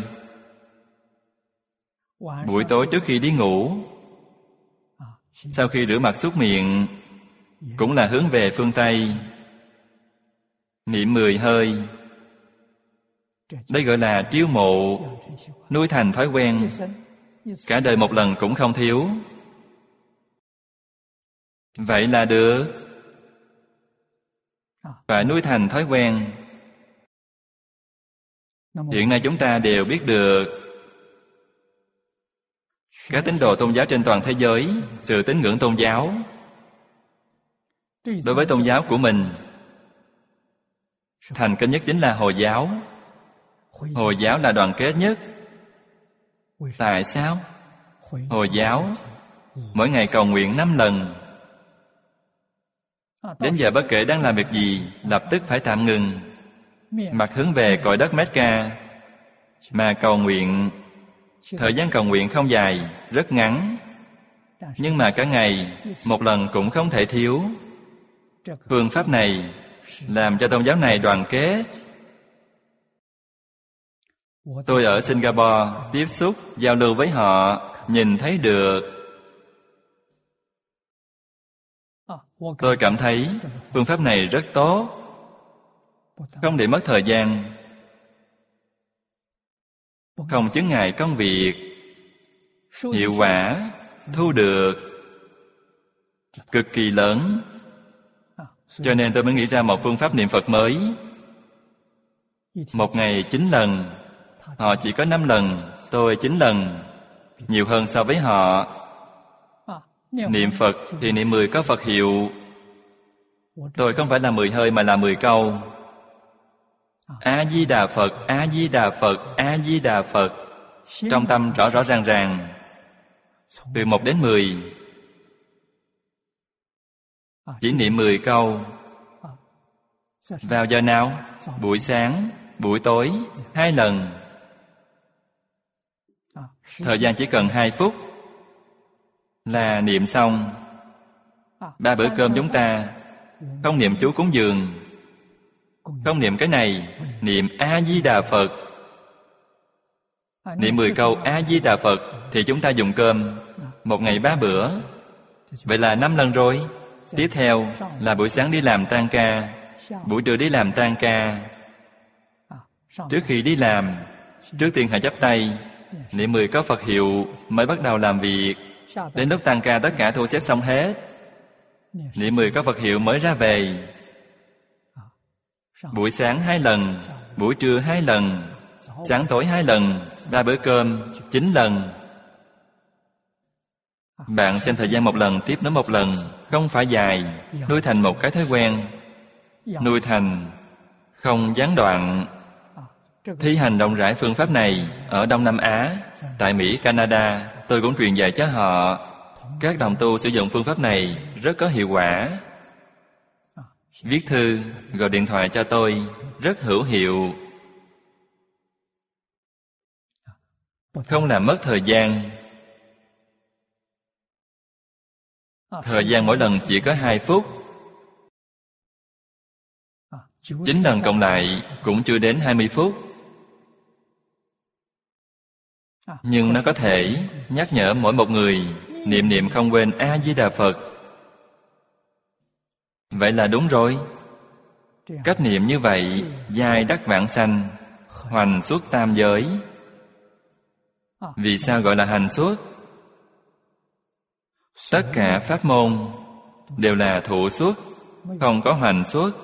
Buổi tối trước khi đi ngủ, sau khi rửa mặt súc miệng, cũng là hướng về phương Tây. Niệm mười hơi. Đây gọi là triêu mộ, nuôi thành thói quen. Cả đời một lần cũng không thiếu. Vậy là được. Phải nuôi thành thói quen. Hiện nay chúng ta đều biết được các tín đồ tôn giáo trên toàn thế giới, sự tín ngưỡng tôn giáo. Đối với tôn giáo của mình, thành kính nhất chính là Hồi giáo. Hồi giáo là đoàn kết nhất. Tại sao? Hồi giáo mỗi ngày cầu nguyện năm lần. Đến giờ bất kể đang làm việc gì, lập tức phải tạm ngừng, mặt hướng về cõi đất Mecca mà cầu nguyện. Thời gian cầu nguyện không dài, rất ngắn, nhưng mà cả ngày một lần cũng không thể thiếu. Phương pháp này làm cho tôn giáo này đoàn kết. Tôi ở Singapore tiếp xúc, giao lưu với họ, nhìn thấy được. Tôi cảm thấy phương pháp này rất tốt, không để mất thời gian, không chướng ngại công việc, hiệu quả thu được cực kỳ lớn. Cho nên tôi mới nghĩ ra một phương pháp niệm Phật mới. Một ngày chín lần, họ chỉ có năm lần, tôi chín lần, nhiều hơn so với họ. Niệm Phật thì niệm mười có Phật hiệu. Tôi không phải là mười hơi mà là mười câu. A-di-đà Phật, A-di-đà Phật, A-di-đà Phật. Trong tâm rõ rõ ràng ràng. Từ một đến mười. Chỉ niệm mười câu. Vào giờ nào? Buổi sáng, buổi tối, hai lần. Thời gian chỉ cần hai phút là niệm xong. Ba bữa cơm chúng ta không niệm chú cúng dường, không niệm cái này, niệm A-di-đà Phật. Niệm mười câu A-di-đà Phật thì chúng ta dùng cơm một ngày ba bữa. Vậy là năm lần rồi. Tiếp theo là buổi sáng đi làm tan ca, buổi trưa đi làm tan ca. Trước khi đi làm, trước tiên hãy chắp tay, niệm mười câu Phật hiệu mới bắt đầu làm việc. Đến lúc tan ca tất cả thu xếp xong hết, niệm mười câu Phật hiệu mới ra về. Buổi sáng hai lần, buổi trưa hai lần, sáng tối hai lần, ba bữa cơm chín lần. Bạn xem thời gian một lần tiếp nối một lần, không phải dài, nuôi thành một cái thói quen, nuôi thành không gián đoạn. Thi hành rộng rãi phương pháp này ở Đông Nam Á, tại Mỹ, Canada, tôi cũng truyền dạy cho họ. Các đồng tu sử dụng phương pháp này rất có hiệu quả. Viết thư, gọi điện thoại cho tôi, rất hữu hiệu. Không làm mất thời gian. Thời gian mỗi lần chỉ có hai phút. Chín lần cộng lại cũng chưa đến hai mươi phút. Nhưng nó có thể nhắc nhở mỗi một người niệm niệm không quên A-di-đà Phật. Vậy là đúng rồi. Cách niệm như vậy giai đắc vãng sanh, hoành xuất tam giới. Vì sao gọi là hành xuất? Tất cả pháp môn đều là thụ xuất, không có hoành xuất.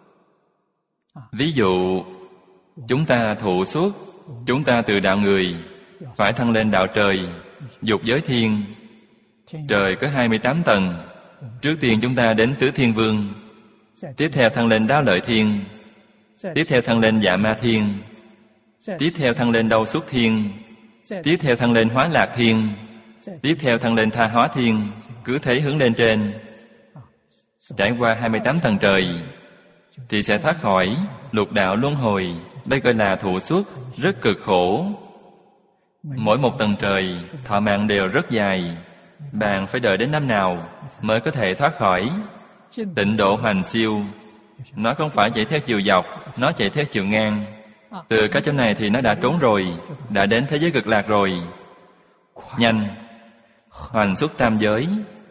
Ví dụ, chúng ta thụ xuất, chúng ta từ đạo người phải thăng lên đạo trời, dục giới thiên. Trời có hai mươi tám tầng. Trước tiên chúng ta đến Tứ Thiên Vương, tiếp theo thăng lên Đáo Lợi Thiên, tiếp theo thăng lên Dạ Ma Thiên, tiếp theo thăng lên Đâu Xuất Thiên, tiếp theo thăng lên Hóa Lạc Thiên, tiếp theo thăng lên Tha Hóa Thiên. Cứ thế hướng lên trên. Trải qua hai mươi tám tầng trời thì sẽ thoát khỏi lục đạo luân hồi. Đây gọi là thụ xuất, rất cực khổ. Mỗi một tầng trời thọ mạng đều rất dài. Bạn phải đợi đến năm nào mới có thể thoát khỏi? Tịnh độ hoành siêu, nó không phải chạy theo chiều dọc, nó chạy theo chiều ngang. Từ cái chỗ này thì nó đã trốn rồi, đã đến thế giới cực lạc rồi. Nhanh, hoành xuất tam giới,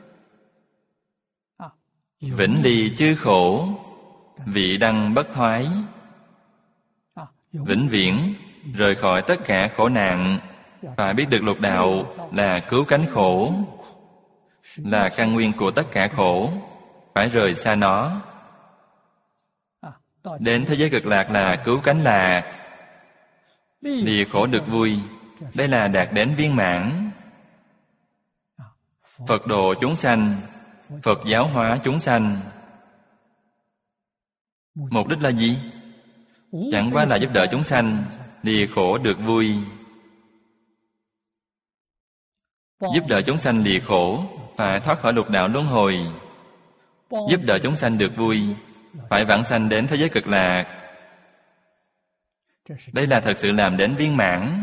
vĩnh ly chư khổ, vị đăng bất thoái, vĩnh viễn rời khỏi tất cả khổ nạn. Phải biết được lục đạo là cứu cánh khổ, là căn nguyên của tất cả khổ. Phải rời xa nó. Đến thế giới cực lạc là cứu cánh lạc, lìa khổ được vui. Đây là đạt đến viên mãn. Phật độ chúng sanh, Phật giáo hóa chúng sanh. Mục đích là gì? Chẳng qua là giúp đỡ chúng sanh lìa khổ được vui. Giúp đỡ chúng sanh lìa khổ, phải thoát khỏi lục đạo luân hồi. Giúp đỡ chúng sanh được vui, phải vãng sanh đến thế giới cực lạc. Đây là thật sự làm đến viên mãn.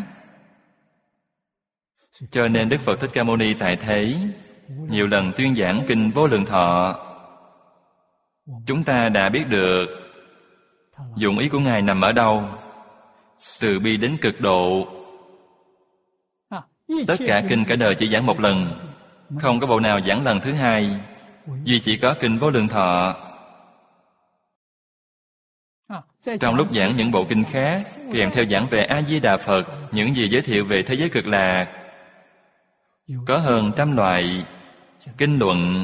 Cho nên Đức Phật Thích Ca Mâu Ni tại thế nhiều lần tuyên giảng kinh Vô Lượng Thọ. Chúng ta đã biết được dụng ý của Ngài nằm ở đâu. Từ bi đến cực độ. Tất cả kinh cả đời chỉ giảng một lần, không có bộ nào giảng lần thứ hai. Duy chỉ có kinh Vô Lượng Thọ. Trong lúc giảng những bộ kinh khác, kèm theo giảng về A-di-đà Phật, những gì giới thiệu về thế giới cực lạc, có hơn trăm loại kinh luận.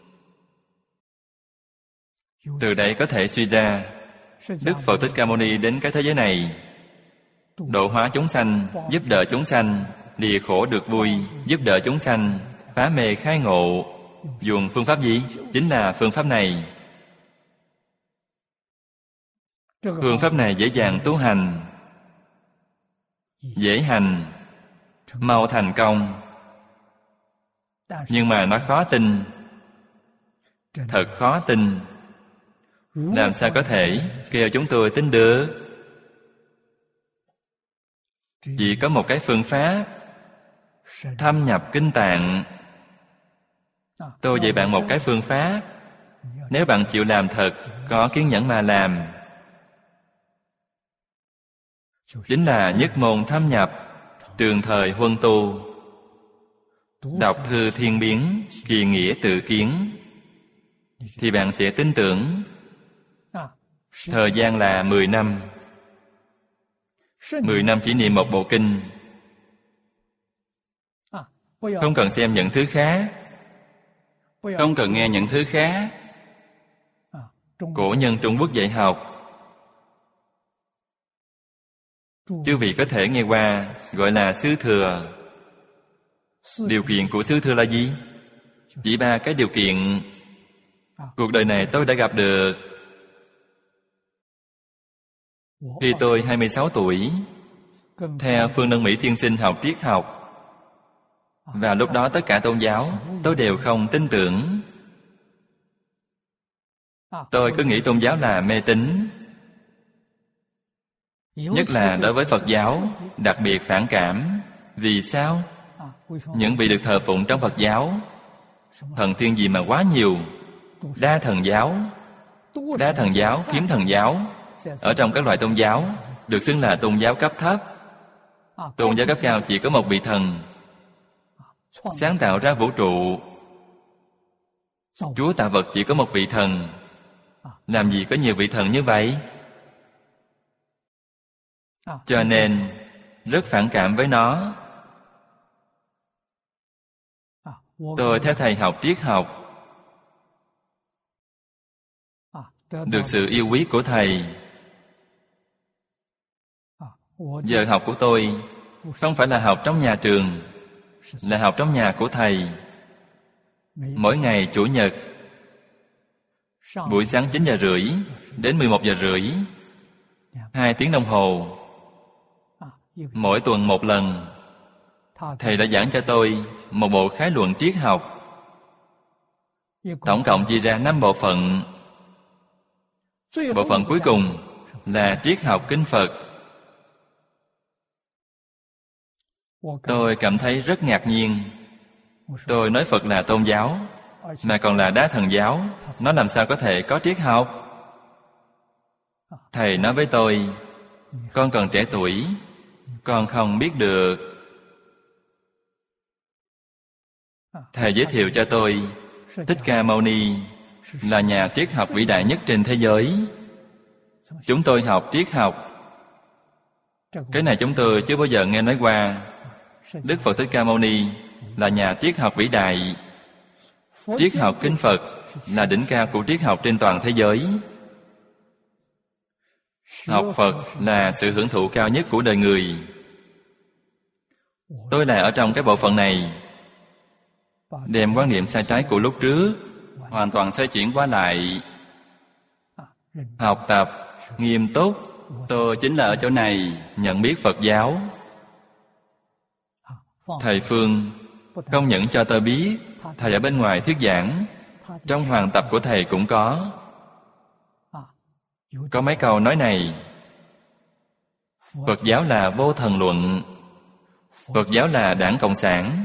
Từ đây có thể suy ra, Đức Phật Thích Ca Mâu Ni đến cái thế giới này, độ hóa chúng sanh, giúp đỡ chúng sanh lìa khổ được vui, giúp đỡ chúng sanh phá mê khai ngộ. Dùng phương pháp gì? Chính là phương pháp này. Phương pháp này dễ dàng tu hành, dễ hành, mau thành công. Nhưng mà nó khó tin, thật khó tin. Làm sao có thể kêu chúng tôi tin được? Chỉ có một cái phương pháp, thâm nhập kinh tạng. Tôi dạy bạn một cái phương pháp. Nếu bạn chịu làm thật, có kiên nhẫn mà làm, chính là nhất môn thâm nhập, trường thời huân tu, đọc thư thiên biến, kỳ nghĩa tự kiến, thì bạn sẽ tin tưởng. Thời gian là mười năm. Mười năm chỉ niệm một bộ kinh, không cần xem những thứ khác, không cần nghe những thứ khác. Cổ nhân Trung Quốc dạy học, chư vị có thể nghe qua, gọi là sư thừa. Điều kiện của sư thừa là gì? Chỉ ba cái điều kiện. Cuộc đời này tôi đã gặp được. Khi tôi hai mươi sáu tuổi, theo Phương Đông Mỹ Tiên Sinh học triết học, và lúc đó tất cả tôn giáo tôi đều không tin tưởng. Tôi cứ nghĩ tôn giáo là mê tín, nhất là đối với Phật giáo, đặc biệt phản cảm. Vì sao? Những vị được thờ phụng trong Phật giáo, thần tiên gì mà quá nhiều. Đa thần giáo, đa thần giáo, phiếm thần giáo, ở trong các loại tôn giáo được xưng là tôn giáo cấp thấp. Tôn giáo cấp cao chỉ có một vị thần, sáng tạo ra vũ trụ. Chúa tạo vật chỉ có một vị thần. Làm gì có nhiều vị thần như vậy? Cho nên rất phản cảm với nó. Tôi theo thầy học triết học, được sự yêu quý của thầy. Giờ học của tôi không phải là học trong nhà trường, là học trong nhà của thầy. Mỗi ngày Chủ nhật, buổi sáng chín giờ rưỡi đến mười một giờ rưỡi, hai tiếng đồng hồ. Mỗi tuần một lần, thầy đã giảng cho tôi một bộ khái luận triết học. Tổng cộng chia ra năm bộ phận. Bộ phận cuối cùng là triết học kinh Phật. Tôi cảm thấy rất ngạc nhiên. Tôi nói Phật là tôn giáo, mà còn là đá thần giáo, nó làm sao có thể có triết học? Thầy nói với tôi, con còn trẻ tuổi, con không biết được. Thầy giới thiệu cho tôi, Thích Ca Mâu Ni là nhà triết học vĩ đại nhất trên thế giới. Chúng tôi học triết học. Cái này chúng tôi chưa bao giờ nghe nói qua. Đức Phật Thích Ca Mâu Ni là nhà triết học vĩ đại. Triết học kinh Phật là đỉnh cao của triết học trên toàn thế giới. Học Phật là sự hưởng thụ cao nhất của đời người. Tôi là ở trong cái bộ phận này, đem quan niệm sai trái của lúc trước hoàn toàn xoay chuyển qua lại. Học tập nghiêm túc. Tôi chính là ở chỗ này nhận biết Phật giáo. Thầy Phương không những cho tôi biết, thầy ở bên ngoài thuyết giảng, trong hoàn tập của thầy cũng có. Có mấy câu nói này: Phật giáo là vô thần luận, Phật giáo là đảng Cộng sản.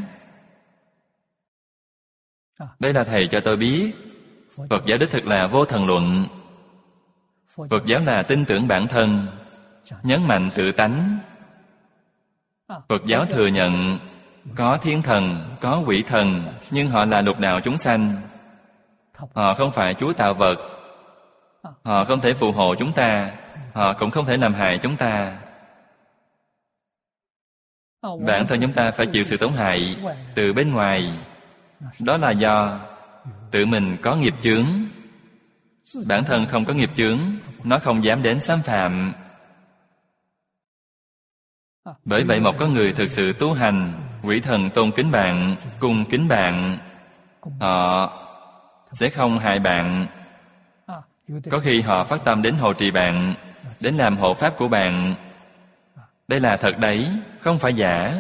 Đây là thầy cho tôi biết. Phật giáo đích thực là vô thần luận. Phật giáo là tin tưởng bản thân, nhấn mạnh tự tánh. Phật giáo thừa nhận có thiên thần, có quỷ thần, nhưng họ là lục đạo chúng sanh. Họ không phải chúa tạo vật. Họ không thể phù hộ chúng ta, họ cũng không thể làm hại chúng ta. Bản thân chúng ta phải chịu sự tổn hại từ bên ngoài. Đó là do tự mình có nghiệp chướng. Bản thân không có nghiệp chướng, nó không dám đến xâm phạm. Bởi vậy một có người thực sự tu hành, quỷ thần tôn kính bạn, cung kính bạn, họ sẽ không hại bạn. Có khi họ phát tâm đến hộ trì bạn, đến làm hộ pháp của bạn. Đây là thật đấy, không phải giả.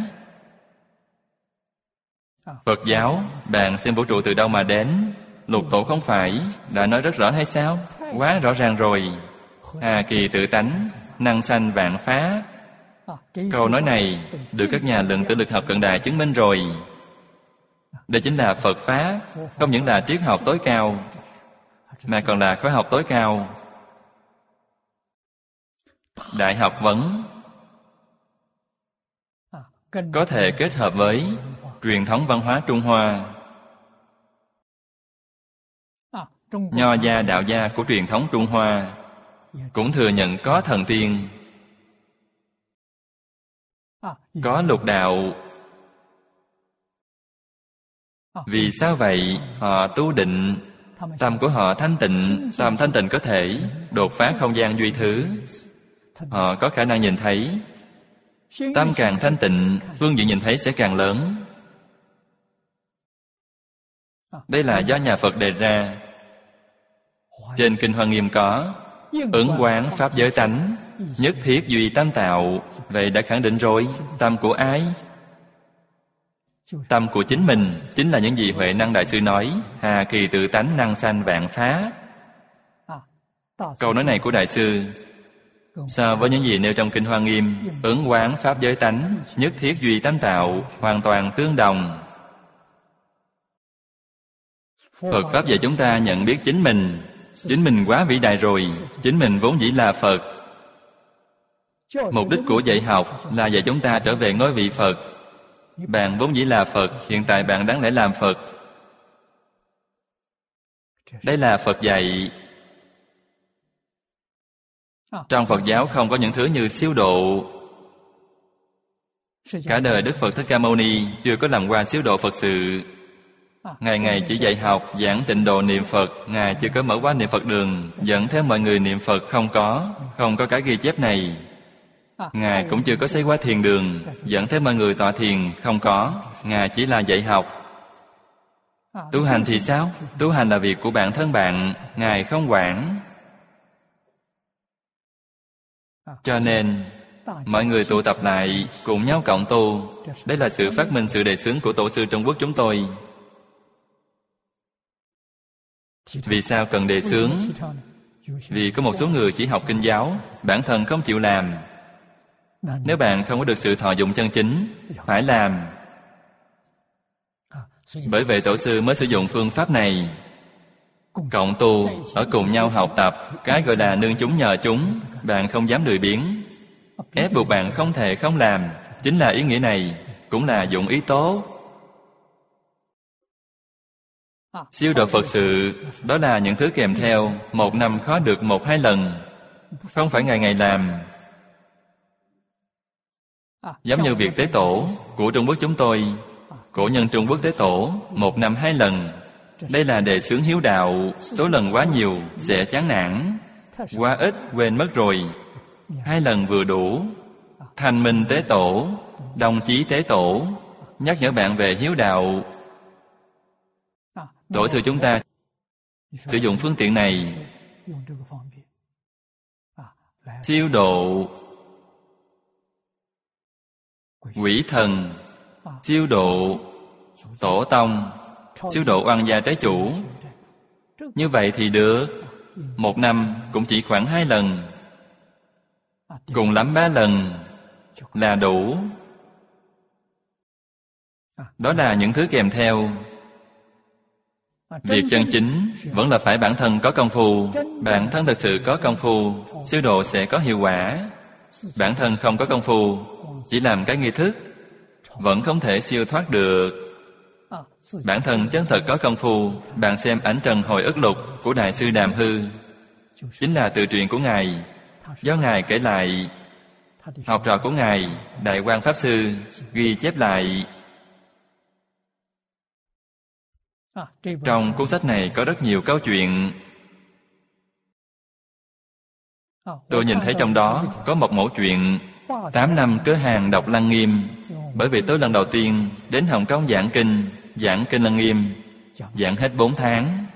Phật giáo, bạn xem vũ trụ từ đâu mà đến? Lục tổ không phải đã nói rất rõ hay sao? Quá rõ ràng rồi. Hà kỳ tự tánh, năng sanh vạn pháp. Câu nói này được các nhà lượng tử lực học cận đại chứng minh rồi. Đây chính là Phật Pháp, không những là triết học tối cao, mà còn là khóa học tối cao. Đại học vấn có thể kết hợp với truyền thống văn hóa Trung Hoa. Nho gia đạo gia của truyền thống Trung Hoa cũng thừa nhận có thần tiên, có lục đạo. Vì sao vậy? Họ tu định, tâm của họ thanh tịnh. Tâm thanh tịnh có thể đột phá không gian duy thứ. Họ có khả năng nhìn thấy. Tâm càng thanh tịnh, phương diện nhìn thấy sẽ càng lớn. Đây là do nhà Phật đề ra. Trên Kinh Hoa Nghiêm có ứng quán pháp giới tánh, nhất thiết duy tâm tạo. Vậy đã khẳng định rồi. Tâm của ai? Tâm của chính mình. Chính là những gì Huệ Năng Đại Sư nói: Hà kỳ tự tánh, năng sanh vạn pháp. Câu nói này của Đại Sư so với những gì nêu trong Kinh Hoa Nghiêm, ứng quán pháp giới tánh, nhất thiết duy tâm tạo, hoàn toàn tương đồng. Phật Pháp dạy chúng ta nhận biết chính mình. Chính mình quá vĩ đại rồi. Chính mình vốn dĩ là Phật. Mục đích của dạy học là dạy chúng ta trở về ngôi vị Phật. Bạn vốn dĩ là Phật, hiện tại bạn đáng lẽ làm Phật. Đây là Phật dạy. Trong Phật giáo không có những thứ như siêu độ. Cả đời Đức Phật Thích Ca Mâu Ni chưa có làm qua siêu độ Phật sự. Ngày ngày chỉ dạy học, giảng tịnh độ niệm Phật. Ngài chưa có mở qua niệm Phật đường, dẫn theo mọi người niệm Phật, không có. Không có cái ghi chép này. Ngài cũng chưa có xây qua thiền đường, dẫn theo mọi người tọa thiền, không có. Ngài chỉ là dạy học. Tu hành thì sao? Tu hành là việc của bản thân bạn, Ngài không quản. Cho nên mọi người tụ tập lại cùng nhau cộng tu. Đây là sự phát minh, sự đề xướng của Tổ sư Trung Quốc chúng tôi. Vì sao cần đề xướng? Vì có một số người chỉ học kinh giáo, bản thân không chịu làm. Nếu bạn không có được sự thọ dụng chân chính, phải làm. Bởi vậy Tổ sư mới sử dụng phương pháp này. Cộng tu, ở cùng nhau học tập. Cái gọi là nương chúng nhờ chúng. Bạn không dám lười biếng, ép buộc bạn không thể không làm. Chính là ý nghĩa này. Cũng là dụng ý tốt. Siêu độ Phật sự, đó là những thứ kèm theo. Một năm khó được một hai lần, không phải ngày ngày làm. Giống như việc tế tổ của Trung Quốc chúng tôi, cổ nhân Trung Quốc tế tổ một năm hai lần. Đây là đề xướng hiếu đạo. Số lần quá nhiều sẽ chán nản, quá ít quên mất rồi. Hai lần vừa đủ. Thanh minh tế tổ, đồng chí tế tổ, nhắc nhở bạn về hiếu đạo. Tổ sư chúng ta sử dụng phương tiện này siêu độ quỷ thần, siêu độ tổ tông, siêu độ oan gia trái chủ. Như vậy thì được. Một năm cũng chỉ khoảng hai lần, cùng lắm ba lần là đủ. Đó là những thứ kèm theo. Việc chân chính vẫn là phải bản thân có công phu. Bản thân thật sự có công phu, siêu độ sẽ có hiệu quả. Bản thân không có công phu, chỉ làm cái nghi thức, vẫn không thể siêu thoát được. Bản thân chân thật có công phu. Bạn xem ảnh Trần Hồi Ức Lục của Đại sư Đàm Hư, chính là tự truyện của Ngài, do Ngài kể lại. Học trò của Ngài, Đại Quang Pháp Sư, ghi chép lại. Trong cuốn sách này có rất nhiều câu chuyện. Tôi nhìn thấy trong đó có một mẩu chuyện tám năm cửa hàng đọc Lăng Nghiêm. Bởi vì tôi lần đầu tiên đến Hồng Kông giảng kinh, giảng kinh Lăng Nghiêm, giảng hết bốn tháng.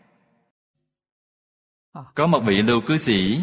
Có một vị lưu cư sĩ,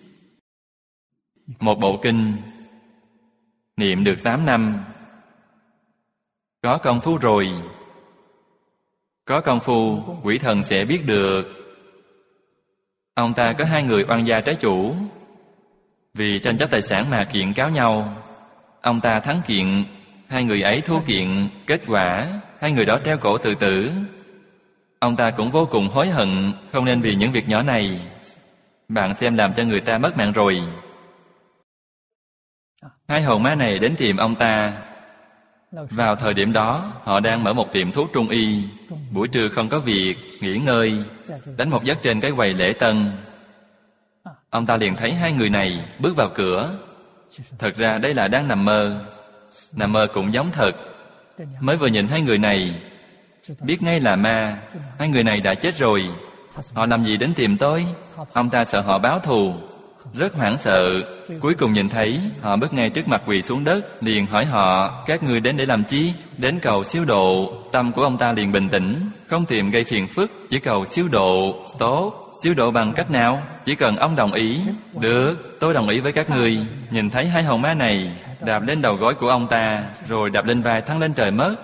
một bộ kinh niệm được tám năm. Có công phu rồi. Có công phu, quỷ thần sẽ biết được. Ông ta có hai người oan gia trái chủ, vì tranh chấp tài sản mà kiện cáo nhau. Ông ta thắng kiện, hai người ấy thua kiện. Kết quả, hai người đó treo cổ tự tử. Ông ta cũng vô cùng hối hận, không nên vì những việc nhỏ này. Bạn xem, làm cho người ta mất mạng rồi. Hai hồn ma này đến tìm ông ta. Vào thời điểm đó, họ đang mở một tiệm thuốc trung y. Buổi trưa không có việc, nghỉ ngơi, đánh một giấc trên cái quầy lễ tân. Ông ta liền thấy hai người này bước vào cửa. Thật ra đây là đang nằm mơ. Nằm mơ cũng giống thật. Mới vừa nhìn hai người này, biết ngay là ma. Hai người này đã chết rồi. Họ làm gì đến tìm tôi? Ông ta sợ họ báo thù, rất hoảng sợ. Cuối cùng nhìn thấy họ bước ngay trước mặt quỳ xuống đất, liền hỏi họ: các ngươi đến để làm chi? Đến cầu siêu độ. Tâm của ông ta liền bình tĩnh, không tìm gây phiền phức, chỉ cầu siêu độ. Tốt, siêu độ bằng cách nào? Chỉ cần ông đồng ý. Được, tôi đồng ý với các ngươi. Nhìn thấy hai hồn ma này đạp lên đầu gối của ông ta, rồi đạp lên vai thăng lên trời mất.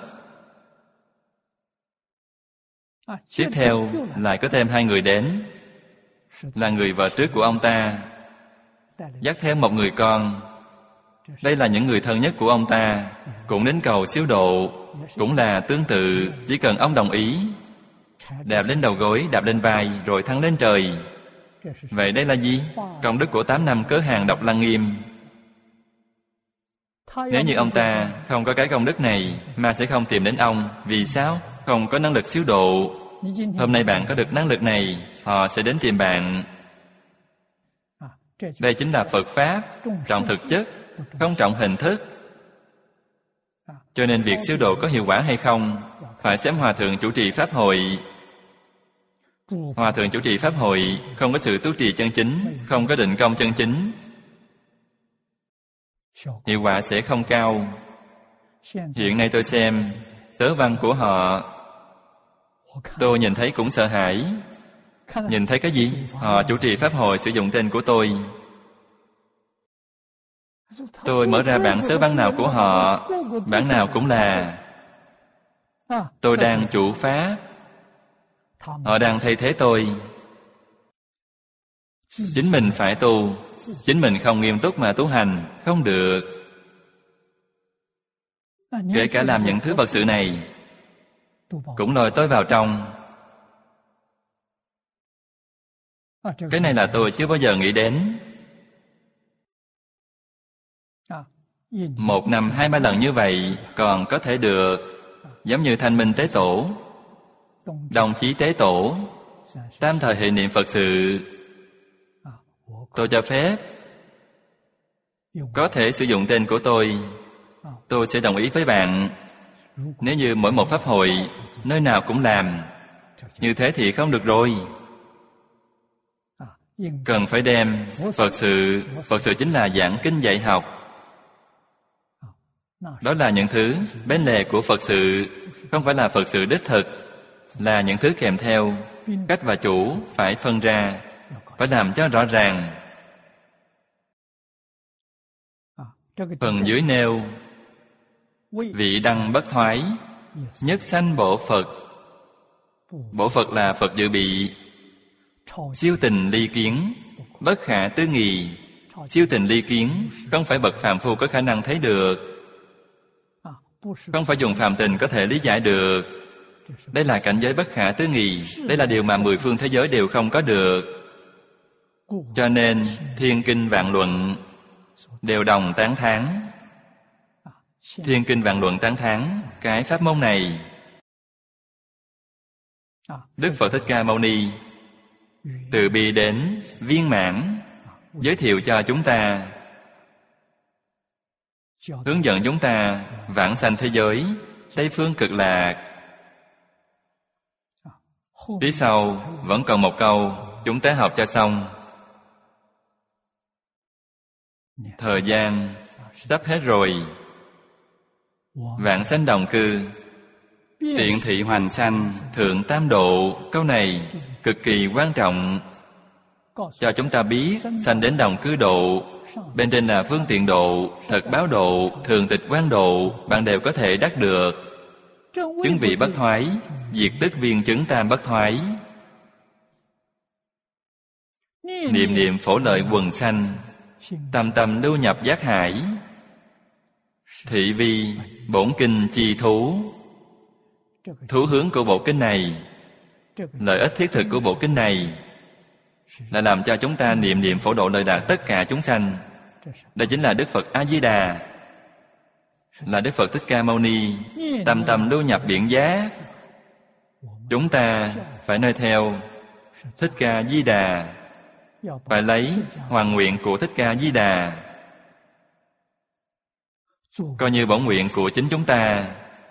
Tiếp theo lại có thêm hai người đến, là người vợ trước của ông ta, dắt thêm một người con. Đây là những người thân nhất của ông ta, cũng đến cầu siêu độ. Cũng là tương tự, chỉ cần ông đồng ý. Đạp lên đầu gối, đạp lên vai, rồi thăng lên trời. Vậy đây là gì? Công đức của tám năm cớ hàng đọc Lăng Nghiêm. Nếu như ông ta không có cái công đức này, ma sẽ không tìm đến ông. Vì sao? Không có năng lực siêu độ. Hôm nay bạn có được năng lực này, họ sẽ đến tìm bạn. Đây chính là Phật Pháp, trọng thực chất, không trọng hình thức. Cho nên việc siêu độ có hiệu quả hay không, phải xem Hòa Thượng chủ trì Pháp hội. Hòa Thượng chủ trì Pháp hội không có sự tu trì chân chính, không có định công chân chính, hiệu quả sẽ không cao. Hiện nay tôi xem sớ văn của họ, tôi nhìn thấy cũng sợ hãi. Nhìn thấy cái gì? Họ chủ trì Pháp hội sử dụng tên của tôi. Tôi mở ra bản sớ văn nào của họ, bản nào cũng là tôi đang chủ Pháp, họ đang thay thế tôi. Chính mình phải tu, chính mình không nghiêm túc mà tu hành, không được. Kể cả làm những thứ vật sự này, cũng lôi tôi vào trong. Cái này là tôi chưa bao giờ nghĩ đến. Một năm hai ba lần như vậy còn có thể được. Giống như Thanh Minh Tế Tổ, Đồng Chí Tế Tổ, tam thời hệ niệm Phật sự, tôi cho phép có thể sử dụng tên của tôi. Tôi sẽ đồng ý với bạn. Nếu như mỗi một pháp hội nơi nào cũng làm như thế thì không được rồi. Cần phải đem Phật sự. Phật sự chính là giảng kinh dạy học. Đó là những thứ bên lề của Phật sự, không phải là Phật sự đích thực, là những thứ kèm theo. Cách và chủ phải phân ra, phải làm cho rõ ràng. Phần dưới nêu: vị đăng bất thoái, nhất sanh bổ Phật. Bổ Phật là Phật dự bị. Siêu tình ly kiến, bất khả tư nghị. Siêu tình ly kiến không phải bậc phàm phu có khả năng thấy được, không phải dùng phàm tình có thể lý giải được. Đây là cảnh giới bất khả tư nghị. Đây là điều mà mười phương thế giới đều không có được. Cho nên thiên kinh vạn luận đều đồng tán thán. Thiên kinh vạn luận tán thán cái pháp môn này. Đức Phật Thích Ca Mâu Ni từ bi đến viên mãn, giới thiệu cho chúng ta, hướng dẫn chúng ta vãng sanh thế giới Tây phương cực lạc. Phía sau vẫn còn một câu, chúng ta học cho xong. Thời gian sắp hết rồi. Vãng sanh đồng cư, tiện thị hoành sanh, thượng tam độ. Câu này cực kỳ quan trọng, cho chúng ta biết sanh đến đồng cư độ. Bên trên là phương tiện độ, thật báo độ, thường tịch quán độ, bạn đều có thể đắc được. Chứng vị bất thoái, diệt tức viên chứng tam bất thoái. Niệm niệm phổ lợi quần sanh, tâm tâm lưu nhập giác hải. Thị vi bổn kinh chi thú. Thú hướng của bộ kinh này, lợi ích thiết thực của bộ kinh này là làm cho chúng ta niệm niệm phổ độ lợi đạt tất cả chúng sanh. Đây chính là Đức Phật A Di Đà, là Đức Phật Thích Ca Mâu Ni. Tâm tâm lưu nhập biển giác. Chúng ta phải noi theo Thích Ca Di Đà, phải lấy hoàn nguyện của Thích Ca Di Đà coi như bổn nguyện của chính chúng ta.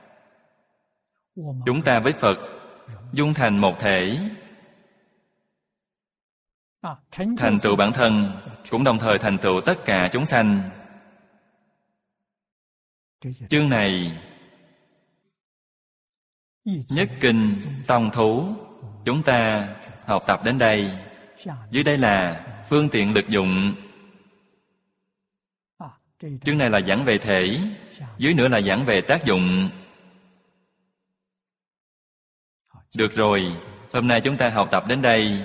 Chúng ta với Phật dung thành một thể, thành tựu bản thân, cũng đồng thời thành tựu tất cả chúng sanh. Chương này nhất kinh tông thú, chúng ta học tập đến đây. Dưới đây là phương tiện lực dụng. Chương này là giảng về thể, dưới nữa là giảng về tác dụng. Được rồi, hôm nay chúng ta học tập đến đây.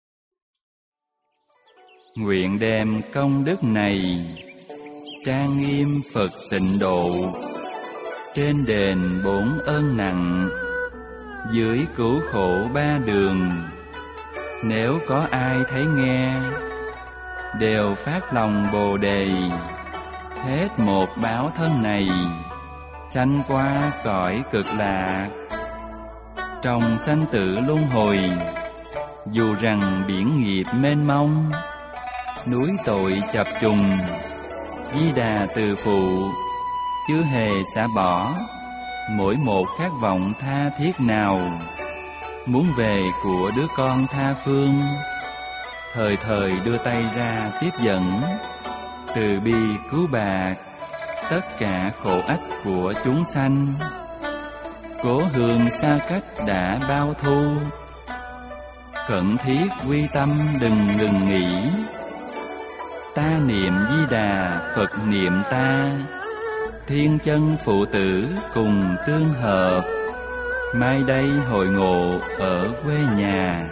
Nguyện đem công đức này trang nghiêm Phật tịnh độ, trên đền bốn ơn nặng, dưới cứu khổ ba đường. Nếu có ai thấy nghe, đều phát lòng Bồ Đề, hết một báo thân này, sanh qua cõi cực lạc. Trong sanh tử luân hồi, dù rằng biển nghiệp mênh mông, núi tội chập trùng, Di Đà từ phụ chưa hề xả bỏ mỗi một khát vọng tha thiết nào, muốn về của đứa con tha phương, thời thời đưa tay ra tiếp dẫn, từ bi cứu bạc tất cả khổ ách của chúng sanh. Cố hương xa cách đã bao thu, khẩn thiết quy tâm đừng ngừng nghỉ. Ta niệm Di Đà, Phật niệm ta, thiên chân phụ tử cùng tương hợp. Mai đây hội ngộ ở quê nhà,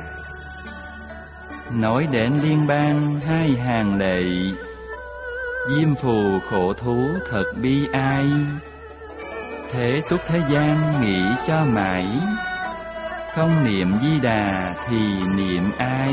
nói đến liên bang hai hàng lệ. Diêm phù khổ thú thật bi ai, Thế suốt thế gian nghĩ cho mãi, không niệm Di Đà thì niệm ai?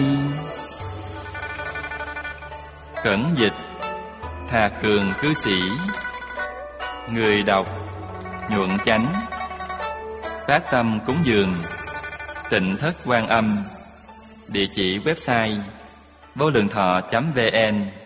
Cẩn dịch, thà cường cư sĩ. Người đọc Nhuận Chánh. Phát tâm cúng dường Tịnh Thất Quan Âm. Địa chỉ website vô lượng thọ chấm vn.